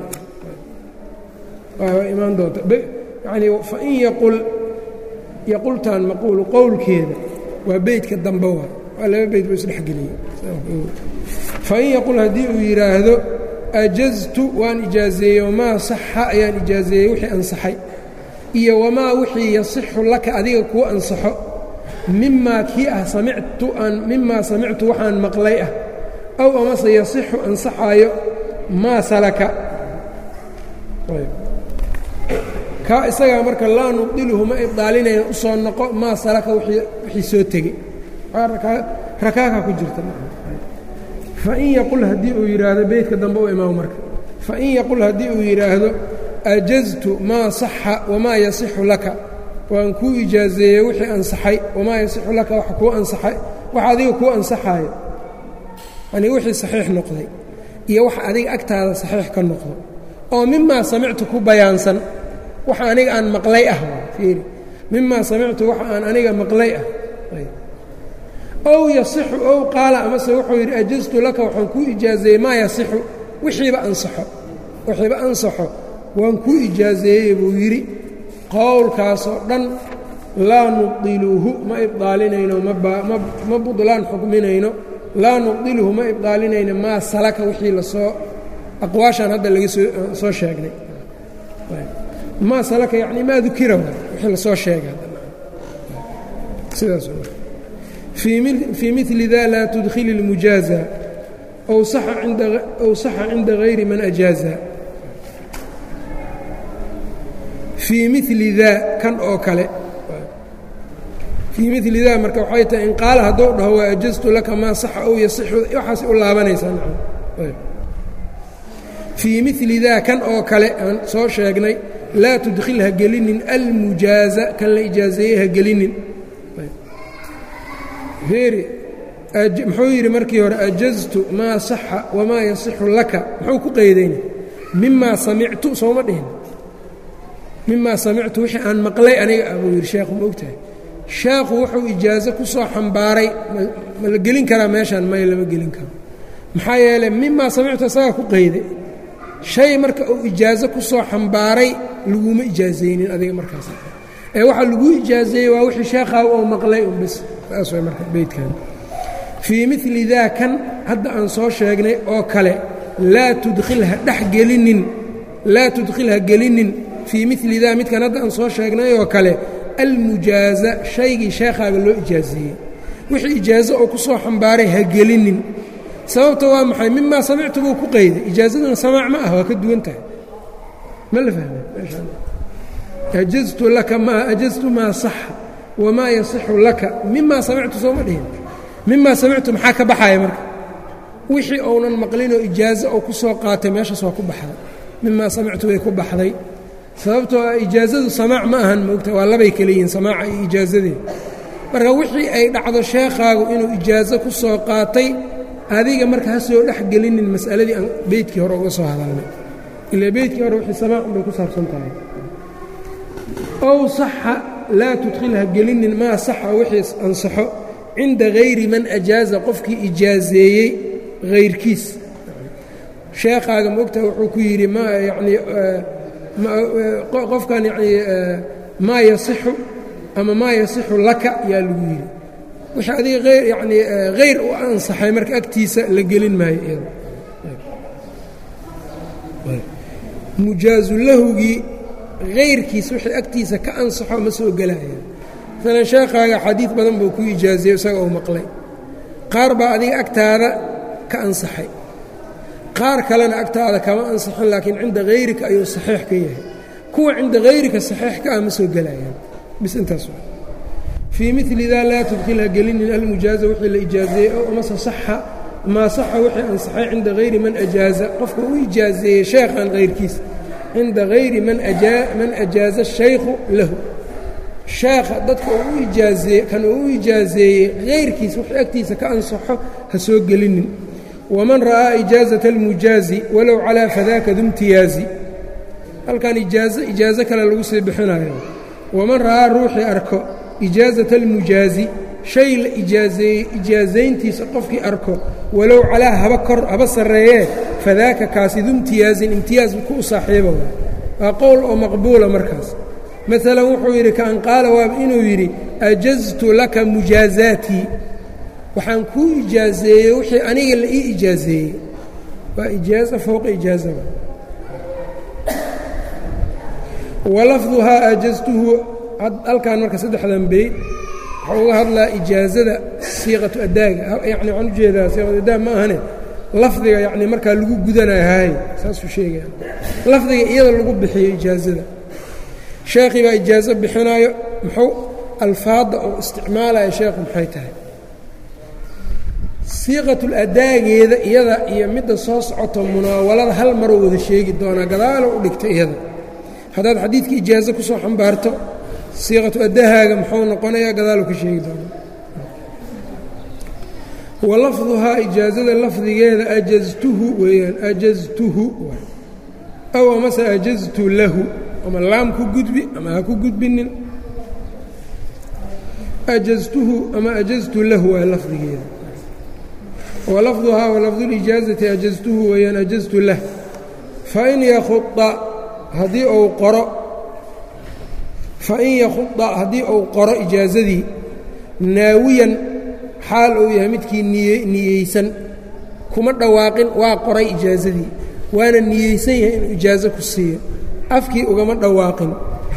waa imaan doonta yani fain yaqultaan maquulu qowlkeeda waa beydka dambe waa laba beyd buu isdhexgeliyey fain yaqul haddii uu yidhaahdo ajaztu waan ijaazeeyey wamaa saxa ayaan ijaazeeyey wixii ansaxay iyo wamaa wixii yasixu laka adiga kuu ansaxo mimaa kii ah mimaa samictu waxaan maqlay ah aw amase yasixu ansaxaayo maa salaka kaa isagaa marka laa nubdiluhu ma ibdaalinayna u soo noqo maa salaka wixii soo tegey rakaaka ku jirta fain yaqul haddii uu yidhaahdo beydka dambe u imaamo marka fain yaqul haddii uu yidhaahdo ajaztu maa saxa wamaa yasixu laka waan kuu ijaazeeyey wixii ansaxay wamaa yasixu laka wax kuu ansaxay wax adiga kuu ansaxaayo yani wixii saxiix noqday iyo wax adiga agtaada saxiix ka noqdo oo mimaa samictu ku bayaansan waxa aniga aan maqlay ah fiiri mimaa samictu waxa aan aniga maqlay ah ow yasixu ow qaala amase wuxuu yidhi ajaztu laka waxaan kuu ijaazeeyey maa yasixu wixiiba ansaxo waan kuu ijaazeeyey buu yidhi qowlkaasoo dhan laa nubdiluhu ma ibdaalinayno ma budlaan xukminayno laa nubdiluhu ma ibdaalinayno maa salaka wixii lasoo aqwaashaan hadda laga soo sheegnay maa salaka yacni maa dukira wixii lasoo sheegay sidaas fii mili da laa tudkhili اlmujaaza ow saxa cinda gayri man ajaaza fii mili daa kan oo kale fii mili daa marka waxay tahay in qaala hadduu dhaho waa ajaztu laka maa saxa ow yasixu waxaas u laabanaysaa fii mili daa kan oo kale aan soo sheegnay laa tudkhil ha gelinin almujaaza kan la ijaazeeyey ha gelinin muxuu yidhi markii hore ajaztu maa saxa wamaa yasixu laka muxuu ku qaydayna mimaa samictu sooma dhihin mimaa samictu wixii aan maqlay aniga ah buu yidhi sheekhu ma ogtahay sheekhu wuxuu ijaazo ku soo xambaaray ma la gelin karaa meeshaan may lama gelin karo maxaa yeeley mimaa samictu isagaa ku qayday shay marka uu ijaazo ku soo xambaaray laguma ijaazaynin adiga markaas ee waxaa lagu ijaazeeyey waa wixii sheekhaa oo maqlay un bas saas way marka beydkan fii mili daa kan hadda aan soo sheegnay oo kale laa tudkhilha gelinin fii mili daa midkan hadda aan soo sheegnay oo kale almujaaza shaygii sheekhaaga loo ijaazeeyey wixii ijaazo oo ku soo xambaaray ha gelinin sababta waa maxay mimaa samictu buu ku qayday ijaazaduna samaac ma ah waa ka duwan tahay ma la fahmay ajaztu maa saxa wamaa yasixu laka mimaa samictu sooma dhihin mimaa samictu maxaa ka baxaya marka wixii ounan maqlinoo ijaazo oo ku soo qaatay meeshaas waa ku baxday mimaa samictu way ku baxday sababtoo ah ijaazadu samaac ma ahan moogta waa labay kala yihiin samaaca iyo ijaazadee marka wixii ay dhacdo sheekhaagu inuu ijaazo ku soo qaatay adiga marka ha soo dhex gelinin mas'aladii aan beydkii hore uga soo hadalnay ilaa beydkii hore wixii samaac bay ku saabsan tahay ow saxa laa tudkhilha gelinin maa saxa wixii ansaxo cinda gayri man ajaaza qofkii ijaazeeyey hayrkiis sheekhaaga moogtaha wuxuu ku yidhi yani qofkan yani maa yasixu ama maa yasixu laka yaa lagu yidhi wixii adiga hayr yacni hayr u ansaxay marka agtiisa la gelin maayo iyada mujaazu lahugii hayrkiis wixii agtiisa ka ansaxo ma soo gelaya maalan sheekhaaga xadiid badan buu ku ijaazeeyo isaga oo maqlay qaar baa adiga agtaada ka ansaxay qaar kalena agtaada kama ansaxin laakiin cinda hayrika ayuu saxiix ka yahay kuwa cinda hayrika saxiix ka ah ma soo gelayaan bis intaas fii mili daa laa tudkilha gelinin almujaaza wixii la ijaazeeyey ow amase saxa maa saxa wixii ansaxay cinda hayri man ajaaza qofka u ijaazeeyey sheekhan hayrkiisa cinda hayri man ajaaza shaykhu lahu sheekha dadka uu ijaazeeye kan uu u ijaazeeyey hayrkiisa wixii agtiisa ka ansaxo ha soo gelinin waman ra'aa ijaazata almujaazi walow calaa fadaaka dumtiyaazi halkan ijaazo kale lagu sii bixinayo waman ra'aa ruuxii arko ijaazata almujaazi shay la ijaazeeyey ijaazayntiisa qofkii arko walow calaa haba sarreeyee fadaaka kaasi dumtiyaazin imtiyaaz ku u saaxiiba waa qowl oo maqbuula markaas maalan wuxuu yidhi kaan qaala waaba inuu yidhi ajaztu laka mujaazaatii waxaan kuu ijaazeeyey wixii aniga la ii ijaazeeyey waa ijaaza fowqa ijaazaba walafduhaa ajaztuhu halkan marka saddexdan beyd waxaa uga hadlaa ijaazada siiqatu adaaga yani waxaan ujeedaa siiqatu adaag ma ahane lafdiga yacni markaa lagu gudanayo hay saasuu sheegaya lafdiga iyada lagu bixiyo ijaazada sheekhii baa ijaazo bixinaayo muxuu alfaadda oo isticmaalaya sheekhu maxay tahay siiqatul adaageeda iyada iyo midda soo socoto munaawalada hal maroo wada sheegi doonaa gadaalo u dhigta iyada haddaad xadiidka ijaazo ku soo xambaarto siiqatu adahaaga muxuu noqonayaa gadaalu ka sheegi doonaa walafduhaa ijaazada lafdigeeda ajaztuhu weeyaan ajaztuhu aw amase ajaztu lahu ama laam ku gudbi ama ha ku gudbinin ajaztuhu ama ajaztu lahu waa lafdigeeda walafduhaa walafdulijaazati ajaztuhu weeyaan ajaztu lah fain yakhua haddii uu qoro fain yakhuda haddii uu qoro ijaazadii naawiyan xaal uu yahay midkii niyeysan kuma dhawaaqin waa qoray ijaazadii waana niyeysan yahay inuu ijaazo ku siiyo afkii ugama dhawaaqin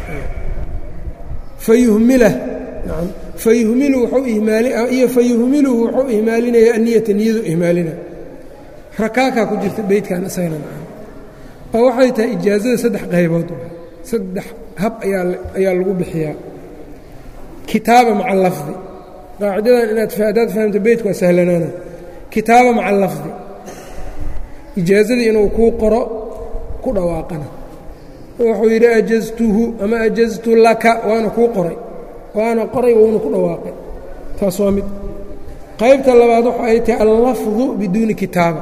fayuhmilu wuxuu ihmaalinaya anniyata niyadu ihmaalina rakaakaa ku jirta beydkan isagana oo waxay tahay ijaazada saddex qaybood saddex hab ayaa lagu bixiyaa kitaaba maca lafdi qaacidadan inaad fahamto beydku waa sahlanaana kitaaba maca lafdi ijaazadii inuu kuu qoro ku dhawaaqana wuxuu yidhi ajaztuhu ama ajaztu laka waana kuu qoray wuuna ku dhawaaqay taas waa mid qaybta labaad waxa ay tahay allafdu biduuni kitaaba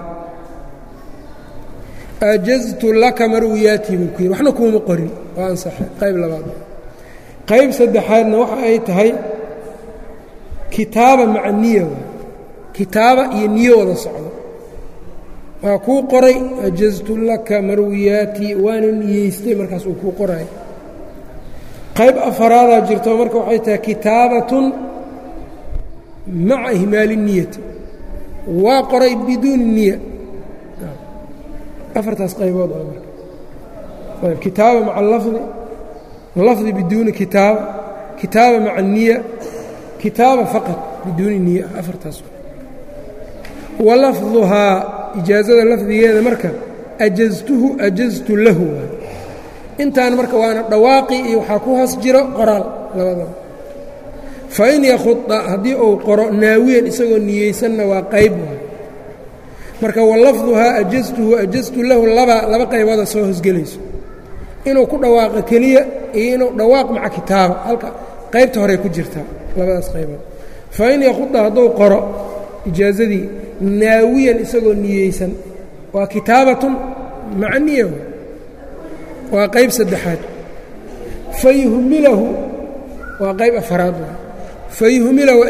ajaztu laka marwiyaatii buu ku yidhi waxna kuuma qorin waa ansaxe qayb labaad qayb saddexaadna waxa ay tahay kitaaba maca niya kitaaba iyo niyo wada socdo waa kuu qoray ajaztu laka marwiyaatii waana niyeystay markaas uu kuu qoray qayb afaraadaa jirto marka waxay tahay kitaabatun maca ihmaali niyati waa qoray biduuni niya afartaas qaybood oo marka ayb kitaaba maca lafdi biduuni kitaaba maca niya kitaaba faqad biduuni niya afartaas walafduhaa ijaazada lafdigeeda marka ajaztu lahu intaan marka waana dhawaaqi iyo waxaa ku hoos jiro qoraal labadaba fain yakhuda haddii uu qoro naawiyan isagoo niyeysanna waa qayb marka walafduhaa ajaztu lahu laba qaybooda soo hosgelayso inuu ku dhawaaqo keliya iyo inuu dhawaaq maca kitaaba halka qaybta horey ku jirtaa labadaas qaybood fain yakhuda hadduu qoro ijaazadii naawiyan isagoo niyeysan waa kitaabatun maca niya waa qayb saddexaad fayuhmilahu waa qayb afaraad fayuhmila waa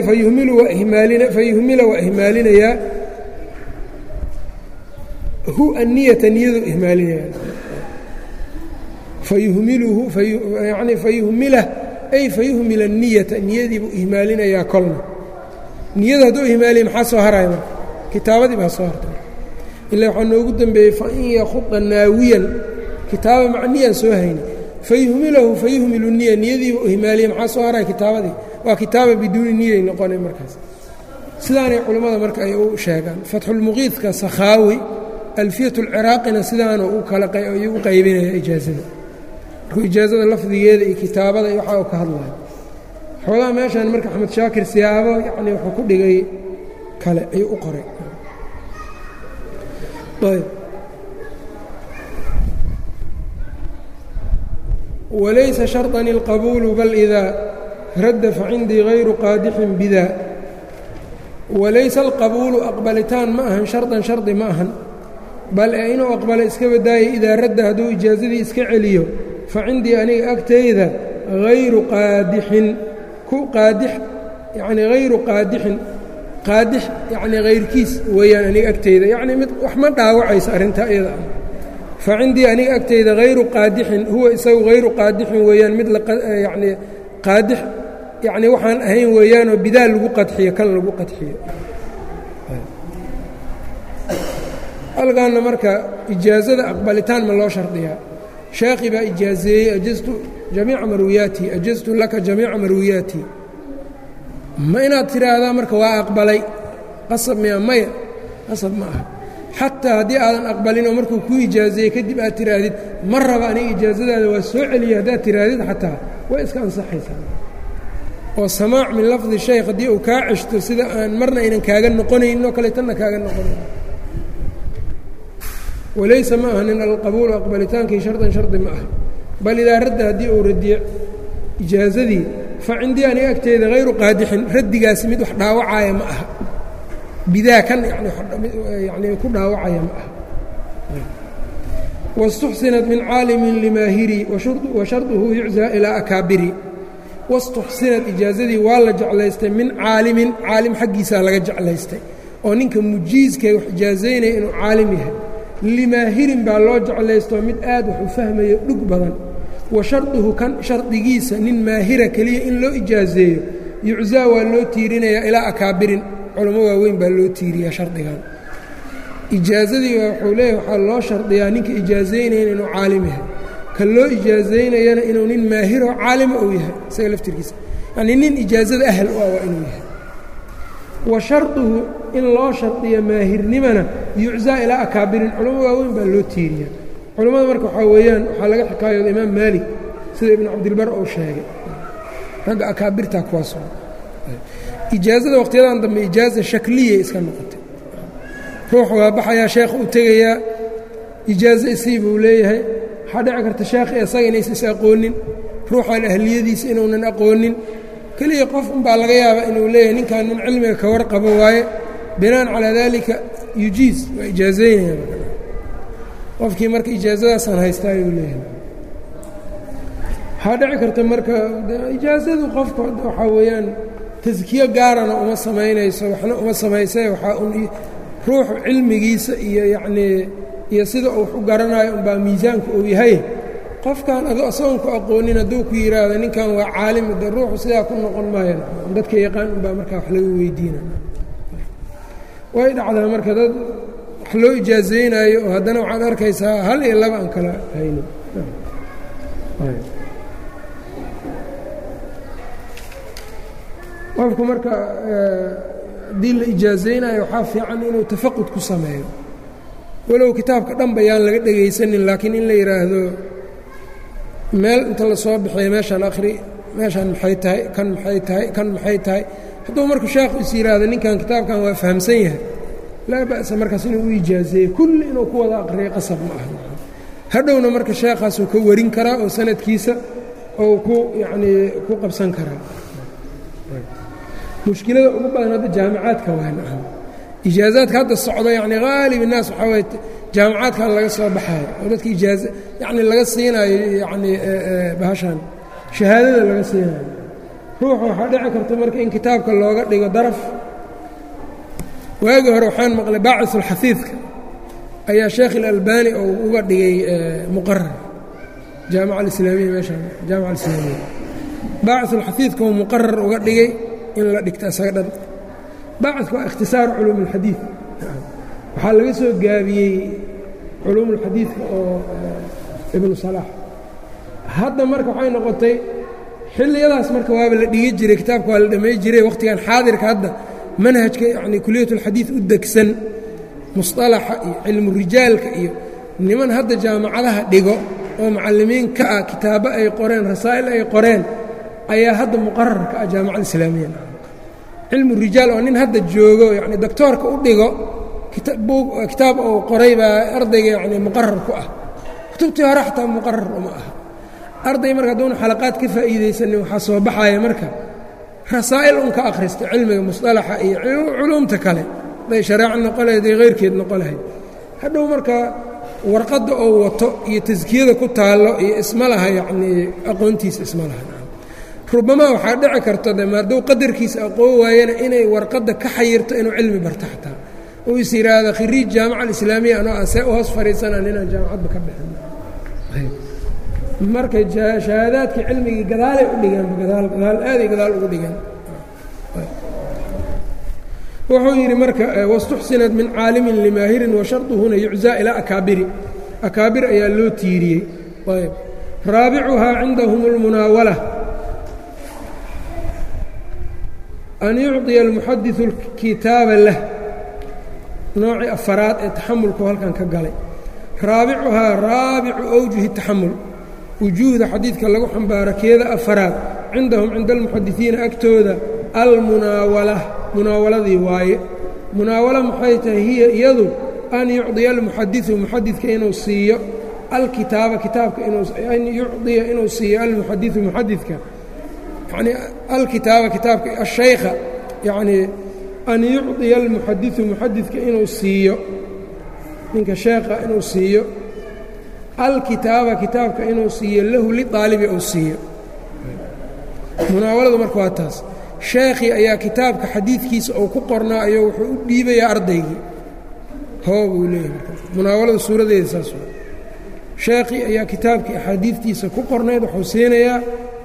ihmaalinayaa hu anniyata niyadu ihmaalinayaa fayuhmilah ay fayuhmila الniyata niyadiibuu ihmaalinayaa kolna niyada hadduu ihmaaliye maxaa soo haraya marka kitaabadii baa soo hartay ilaa waxaa noogu dembeeyey fain yakhuda naawiyan kitaaba macniyaan soo hayni fayuhmilahu fayuhmilu niya niyadiiba ihmaaliye maxaa soo haraya kitaabadii waa kitaaba biduuni niyay noqonay markaas sidaanay culammada marka ay u sheegaan fatxulmuqiidka sakhaawi alfiyat اlciraaqina sidaana u qaybinaya ijaazada markuu ijaazada lafdigeeda iyo kitaabada iyo waxaa u ka hadlaya xoogaa meeshaan marka axmed shaakir siyaabo yacni wuxuu ku dhigay kale ayuu u qoray ayb walaysa sharطan اlqabuulu bal idaa radda facindii hayru qaadixin bida walaysa alqabuulu aqbalitaan ma ahan shardan shardi ma ahan bal ee inuu aqbalo iska badaayay idaa radda hadduu ijaazadii iska celiyo fa cindii aniga agtayda hayru qaadixin ku qaadix yacni hayru qaadixin qaadix yacni hayrkiis weeyaan aniga agtayda yacni mid wax ma dhaawacayso arrintaa iyada ah fa cindii aniga agtayda hayru qaadixin huwa isagu hayru qaadixin weeyaan mid yacni qaadix yacni waxaan ahayn weeyaanoo bidaa lagu qadxiyo kan lagu qadxiyo halkaanna marka ijaazada aqbalitaan ma loo shardiyaa sheekhi baa ijaazeeyey ajaztu jamiica marwiyaatihi ajaztu laka jamiica marwiyaatihi ma inaad tiraahdaa marka waa aqbalay qasab miya maya qasab ma aha xataa haddii aadan aqbalin oo markuu kuu ijaazeeyey kadib aad tiraahdid ma raba aniga ijaazadaada waa soo celiyey haddaad tiraahdid xataa way iska ansaxaysaa oo samaac min lafdi shaykh haddii uu kaa ceshto sida aan marna aynan kaaga noqonaynin oo kale tanna kaaga noqonayn walaysa ma ahanin alqabuulu aqbalitaankii shardan shardi ma aha bal idaa radda haddii uu radiyo ijaazadii fa cindii aniga agteeda hayru qaadixin raddigaasi mid wax dhaawacaya ma aha bidaa kan yani ku dhaawacaya ma aha waاstuxsinat min caalimin limaahiri wa sharduhu yuczaa ilaa akaabiri wastuxsinad ijaazadii waa la jeclaystay min caalimin caalim xaggiisaa laga jeclaystay oo ninka mujiizkee wax ijaazaynaya inuu caalim yahay limaahirin baa loo jeclaystoo mid aad wax u fahmayo dhug badan wa sharduhu kan shardigiisa nin maahira keliya in loo ijaazeeyo yuczaa waa loo tiirinayaa ilaa akaabirin culamo waaweyn baa loo tiiriyaa shardigan ijaazadii wuxuu leeyahy waxaa loo shardiyaa ninka ijaazaynayana inuu caalim yahay kan loo ijaazaynayana inuu nin maahiroo caalima uu yahay isaga laftirkiisa yacnii nin ijaazada ahal u ah waa inuu yahay wa sharduhu in loo shardiyo maahirnimana yuczaa ilaa akaabirin culamo waaweyn baa loo tiiriyaa culammada marka waxaa weeyaan waxaa laga xikaayooda imaam maalik sida ibnu cabdilbar uu sheegay ragga akaabirtaa kuwaasoo ijaazada waqtiyadan dambe ijaaza shakliyay iska noqotay ruux waa baxayaa sheekha u tegayaa ijaazo isii buu leeyahay waxaa dhici karta sheekhi isaga inaysa is aqoonin ruuxaan ahliyadiisa inuunan aqoonin keliya qof unbaa laga yaabaa inuu leeyahay ninkan nin cilmiga ka warqabo waaye binaan calaa daalika yujiiz waa ijaazaynaya qofkii marka ijaazadaasaan haystaa ayuu leeyahay waxaa dhici karta marka ijaazadu qofka waxaa weeyaan taskiyo gaarana uma samaynayso waxna uma samaysay waxaa un ruuxu cilmigiisa iyo yacnii iyo sida uu wax u garanayo unbaa miisaanku uu yahay qofkan asagoon ku aqoonin hadduu ku yidhaahdo ninkan waa caalimi de ruuxu sidaa ku noqon maayan dadka yaqaan unbaa markaa wax lagu weydiina way dhacdaa marka dad wax loo ijaazaynaayo oo haddana waxaad arkaysaa hal iyo laba aan kala haynin qofku marka haddii la ijaazaynayo waxaa fiican inuu tafaqud ku sameeyo walow kitaabka dhanba yaan laga dhegaysanin laakiin in la yidhaahdo meel inta la soo bixiya meeshaan akhri meeshaan maxay tahay kan maxay tahay kan maxay tahay hadduu marku sheekhu is yidhaahdo ninkan kitaabkan waa fahamsan yahay laa ba'sa markaas inuu u ijaazeeyo kulli inuu ku wada aqriyo qasab ma aha hadhowna marka sheekhaasuu ka warin karaa oo sanadkiisa ou ku yacnii ku qabsan karaa mushkilada ugu badan hadda jaamicaadka waan aha ijaazaadka hadda socdo yacni haalib innaas waxaa waye jaamicaadkan laga soo baxaayo oo dadka ijaaza yacni laga siinaayo yacni bahashan shahaadada laga siinaayo ruuxa waxaa dhici karta marka in kitaabka looga dhigo daraf waagii hore waxaan maqlay baacisulxafiidka ayaa sheekh ilalbani oo uga dhigay muqarar jaamica alislaamiya meeshaan jaamica alislaamiya baacisulxafiidka uu muqarar uga dhigay in la dhigta isaga dhan bacdku waa ikhtisaaru culuum اlxadiid waxaa laga soo gaabiyey culuum اlxadiidka oo ibnu salaax hadda marka waxay noqotay xilliyadaas marka waaba la dhigi jiray kitaabka waa la dhamay jiray wakhtigan xaadirka hadda manhajka yacni kuliyat اlxadiid u degsan musطalaxa iyo cilmu rijaalka iyo niman hadda jaamacadaha dhigo oo macallimiin ka ah kitaabo ay qoreen rasaa'il ay qoreen ayaa hadda muqararka ah jaamaca alislaamiya cilmu rijaal oo nin hadda joogo yacni doctoorka u dhigo kitaab uu qoray baa ardayga yacni muqarar ku ah kutubtii hore xataa muqarar uma aha arday marka hadduuna xalaqaad ka faa'iidaysanin waxaa soo baxaya marka rasaa'il un ka akhrista cilmiga musطalaxa iyo culuumta kale haday shareeco noqo lahayd iyo hayrkeed noqo lahayd hadhow marka warqadda oo wato iyo taskiyada ku taallo iyo isma laha yacnii aqoontiisa isma laha rubamaa waxaa dhici karta de maaddow qadarkiisa aqoon waayana inay warqadda ka xayirto inuu cilmi barto xataa oo is yidhaahda khiriij jaamaca alislaamiya anoo asee u hoos fadhiisanaan inaan jaamacadba ka bixin marka shahaadaadkii cilmigii gadaalay u dhigeen gadaal aaday gadaal ugu dhigeen wuxuu yidhi marka wastuxsinat min caalimin limaahirin washarduhuna yuczaa ilaa akaabiri akaabir ayaa loo tiiriyey ayb raabicuhaa cindahum اlmunaawala an yucطiya almuxadiثu اlkitaaba lah noocii afaraad ee taxamulku halkan ka galay raabicuhaa raabicu awjuhi taxamul wujuuhda xadiidka lagu xambaaro keeda afaraad cindahum cinda almuxadisiina agtooda almunaawala munaawaladii waaye munaawalo maxay tahay hiya iyadu an yucdiya almuxadiثu muxadidka inuu siiyo alkitaaba kitaabka an yucdiya inuu siiyo almuxadiثu muxadidka yacnii alkitaaba kitaabka ashaykha yacnii an yucdiya almuxadiثu muxadidka inuu siiyo ninka sheekha inuu siiyo alkitaaba kitaabka inuu siiyo lahu liaalibi uu siiyo munaawaladu marka waa taas sheekhii ayaa kitaabka xadiidkiisa uu ku qornaa ayuu wuxuu u dhiibayaa ardaygii hoobuu leeyahay munaawalada suuradeeda saas waa sheekhii ayaa kitaabkii axaadiidtiisa ku qornayd wuxuu siinayaa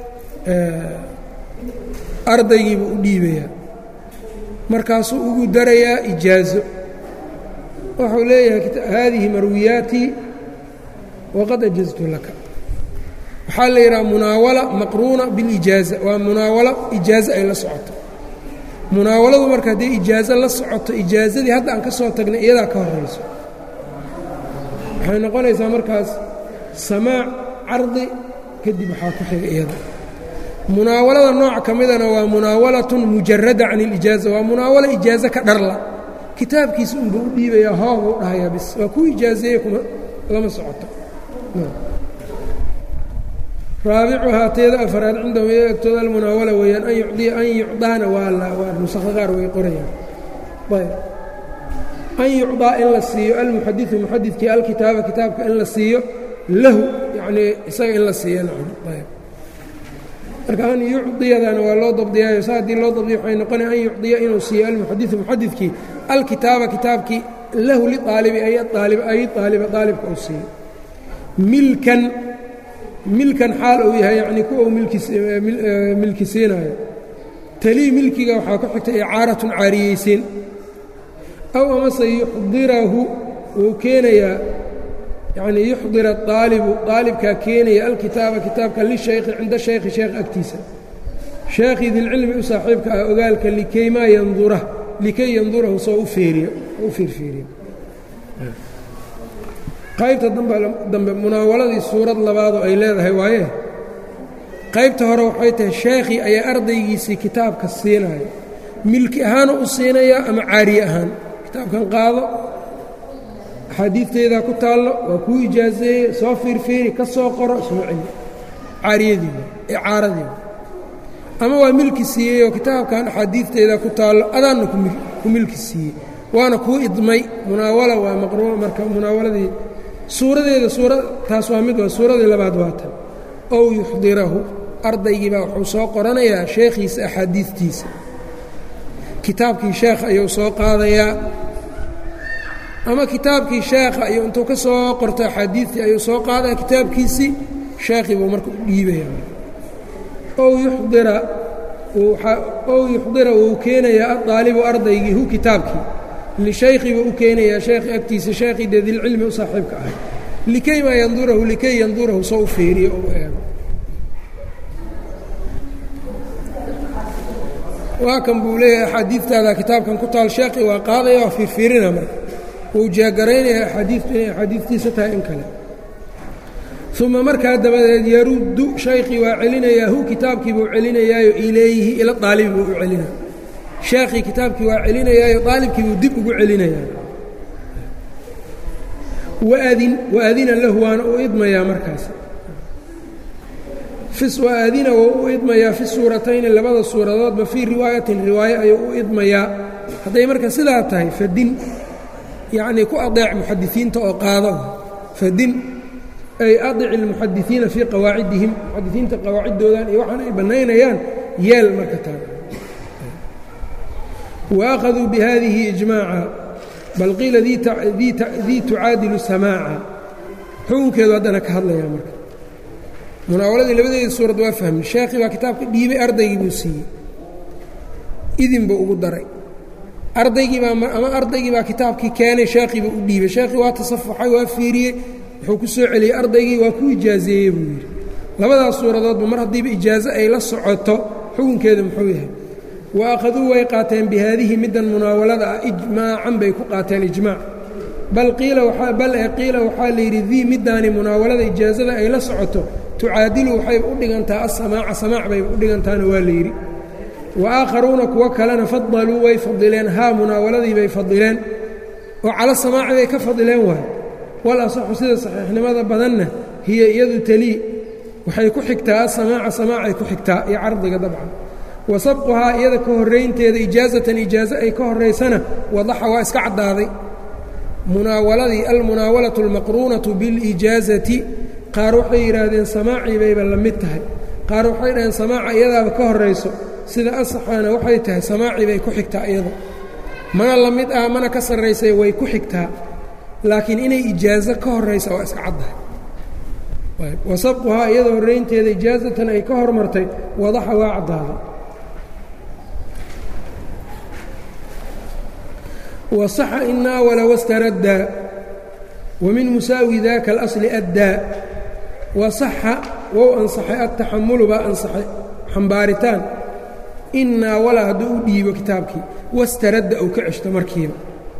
ardaygiibuu u dhiibayaa markaasuu ugu darayaa ijaazo wuxuu leeyahay haadihi marwiyaatii waqad ajaztu laka waxaa la yidhaha munaawala maqruuna biاlijaaza waa munaawalo ijaazo ay la socoto munaawaladu marka haddii ijaazo la socoto ijaazadii hadda aan ka soo tagnay iyadaa ka horayso waxay noqonaysaa markaas samaac cardi kadib waxaa ku xiga iyada munaawalada nooc ka midana waa munaawalatun mujarada can اlijaaza waa munaawalo ijaazo ka dharla kitaabkiisa unbuu u dhiibayaa hoobuu dhahayaa bis waa ku ijaazeeye kuma lama socoto raabicuhaa teeda afaraad cindahum iyaga agtooda almunaawala weeyaan an yucdaana waa nusakha qaar way qorayaan ayb an yucdaa in la siiyo almuxadiثu muxadidkii alkitaaba kitaabka in la siiyo lahu yacnii isaga in la siiyo nacam ayb marka an yucdiyadana waa loo dabdiyaayo sa haddii loo dabdiyo waxay noqonaya an yucdiya inuu siiyo almuxadiثu muxadidkii alkitaaba kitaabkii lahu liaalibi ay aaliba aalibka uu siiyo milkan xaal uu yahay yacnii kuwa uu milki siinaayo talii milkiga waxaa ku xigta icaaratun caariyeysiin aw amase yuxdirahu wuu keenayaa yacnii yuxdira aalibu aalibkaa keenaya alkitaaba kitaabka lishaykhi cinda shaykhi sheekh agtiisa sheekhii dilcilmi u saaxiibka ah ogaalka likay yandurahu soo u fiirfiiriyo qaybta dambe munaawaladii suurad labaadoo ay leedahay waaye qaybta hore waxay tahay sheekhii ayaa ardaygiisii kitaabka siinayo milki ahaanoo u siinayaa ama caariye ahaan kitaabkan qaado axaadiidteedaa ku taallo waa kuu ijaazeeye soo fiirfiiri ka soo qoro soo celi caariyadiiba icaaradiiba ama waa milki siiyeyoo kitaabkan axaadiidteedaa ku taallo adaanna ku milki siiyey waana kuu idmay munaawala waa maqruuc marka munaawaladii suuradeeda taas waa mid waa suuradii labaad waatan ow yuxdirahu ardaygiibaa wuxuu soo qoranayaa sheekhiisa axaadiidtiisa kitaabkii sheekha ayuu soo qaadayaa ama kitaabkii sheekha ayuu intuu ka soo qorto axaadiidtii ayuu soo qaadaya kitaabkiisii sheekhii buu marka u dhiibayaa ow yuxdira ow yuxdira wuu keenayaa addaalibu ardaygii hu kitaabkii lishaykhi buu u keenayaa sheekhi agtiisa sheekhii dee dilcilmi u saaxiibka ahay likay maa yandurahu likay yandurahu soo u fiiriyo oo u eego waa kan buu leeyahay axaadiidtaada kitaabkan ku taal sheekhi waa qaadaya waa fiirfiirina marka wuu jaagaraynaya axaadiidtu inay axaadiidtiisa tahay in kale uma markaa dabadeed yaruddu shaykhii waa celinayaa hu kitaabkii buu celinayaayo ilayhi ila daalibi buu u celinaya sheekhii kitaabkii waa celinayaayo daalibkii buu dib ugu celinayaa waadina lahu waana u idmayaa markaas waadina wuu u idmayaa fi suuratayni labada suuradoodba fii riwaayatin riwaayo ayuu u idmayaa hadday marka sidaa tahay fadin yacnii ku adeec muxadisiinta oo qaado fadin ay adici اlmuxadisiina fii qawaacidihim muxadisiinta qawaaciddoodan iyo waxaan ay bannaynayaan yeel marka taa waakhaduu bihadihi ijmaaca bal qiila dii tucaadilu samaaca xukunkeedu haddana ka hadlayaa marka munaawaladii labadeeda suurad waa fahmay sheekhii baa kitaabka dhiibay ardaygii buu siiyey idin buu ugu daray ardaygii baa kitaabkii keenay sheekhiiba u dhiibay sheekhii waa tasafuxay waa fiiriyey wuxuu ku soo celiyey ardaygii waa ku ijaazeeyey buu yidhi labadaas suuradoodba mar haddiiba ijaazo ay la socoto xukunkeedu muxuu yahay wa akhaduu way qaateen bihaadihi middan munaawalada ah ijmaacan bay ku qaateen ijmaac bal qiila waxaa layidhi dii middaani munaawalada ijaazada ay la socoto tucaadilu waxayba u dhigantaa asamaaca samaac bayba u dhigantaana waa layidhi wa aakharuuna kuwo kalena fadaluu way fadileen haa munaawaladii bay fadileen oo cala samaaci bay ka fadileen waay wal asaxu sida saxiixnimada badanna hiya iyadu talii waxay ku xigtaa asamaaca samaacay ku xigtaa iyo cardiga dabcan wa sabquhaa iyada ka horraynteeda ijaazatan ijaazo ay ka horraysana wadaxa waa iska caddaaday munaawaladii almunaawalatu almaqruunatu bilijaazati qaar waxay yidhaahdeen samaacii bayba la mid tahay qaar waxay dhaheen samaaca iyadaaba ka horrayso sida asaxaana waxay tahay samaacii bay ku xigtaa iyada mana la mid ah mana ka sarraysay way ku xigtaa laakiin inay ijaazo ka horraysa waa iska caddahay wa sabquhaa iyada horraynteeda ijaazatan ay ka hormartay wadaxa waa caddaaday wasaxa in naawala wastaraddaa wa min musaawi daaka alasli addaa wasaxa wou ansaxay adtaxamulu baa ansaxay xambaaritaan in naawala hadduu u dhiibo kitaabkii wastaradda uu ka ceshto markiiba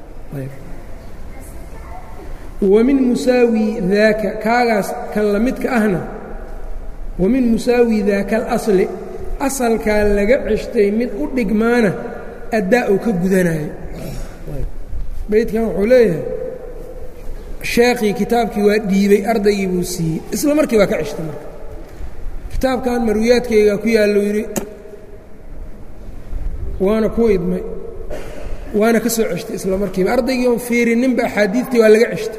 wa min musaawi daaka kaagaas kan la midka ahna wa min musaawi daaka alasli asalkaa laga ceshtay mid u dhigmaana addaa uu ka gudanayo beydkan wuxuu leeyahay sheekhii kitaabkii waa dhiibay ardaygii buu siiyey isla markii waa ka ceshtay marka kitaabkan marwiyaadkaygaa ku yaallou yidhi waana kuu idmay waana ka soo ceshtay isla markiiba ardaygii oon fiirininba axaadiidtii waa laga ceshtay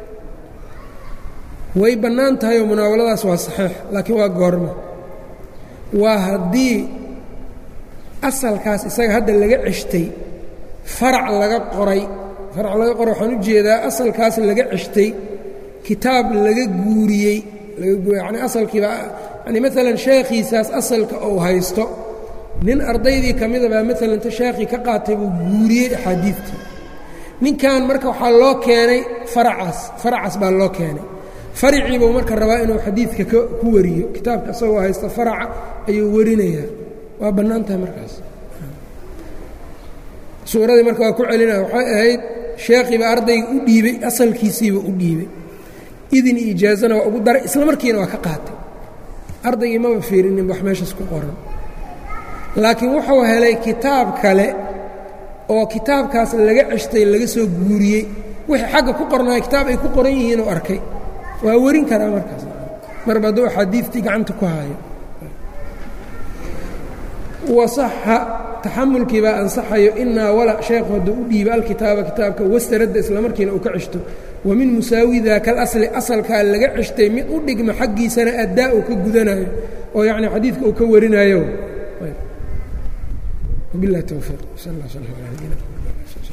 way bannaan tahay oo munaawaladaas waa saxiix laakiin waa goorma waa haddii asalkaas isaga hadda laga ceshtay farac laga qoray waxaan u jeedaa asalkaas laga ceshtay kitaab laga guuriyey yani asalkiiba yani maalan sheekhiisaas asalka uu haysto nin ardaydii ka mida baa maalan ta sheekhii ka qaatay buu guuriyey axaadiidtii ninkan marka waxaa loo keenay faracaas baa loo keenay faricii buu marka rabaa inuu xadiidka ku wariyo kitaabka isagoo haysta faraca ayuu warinayaa waa bannaan tahay markaas suuradii marka waa ku celinaya waxay ahayd sheekhiiba ardayga u dhiibey asalkiisiiba u dhiibey idin ijaazana waa ugu daray isla markiina waa ka qaatay ardaygii maba fiirinin wax meeshaas ku qoran laakiin wuxuu helay kitaab kale oo kitaabkaas laga ceshtay laga soo guuriyey wixii xagga ku qornaya kitaab ay ku qoran yihiin oo arkay waa warin karaa markaas marba hadduu axaadiidtii gacanta ku haayo wasaxa taxamulkii baa ansaxayo inaa wala sheekhu hadduu u dhiiba alkitaaba kitaabka wastaradda isla markiina uu ka ceshto wa min musaawi daaka alasli asalkaa laga ceshtay mid u dhigma xaggiisana addaa uu ka gudanayo oo yacni xadiidka uu ka warinayo wabillahi towfiiq sal allah sala ala nabiyina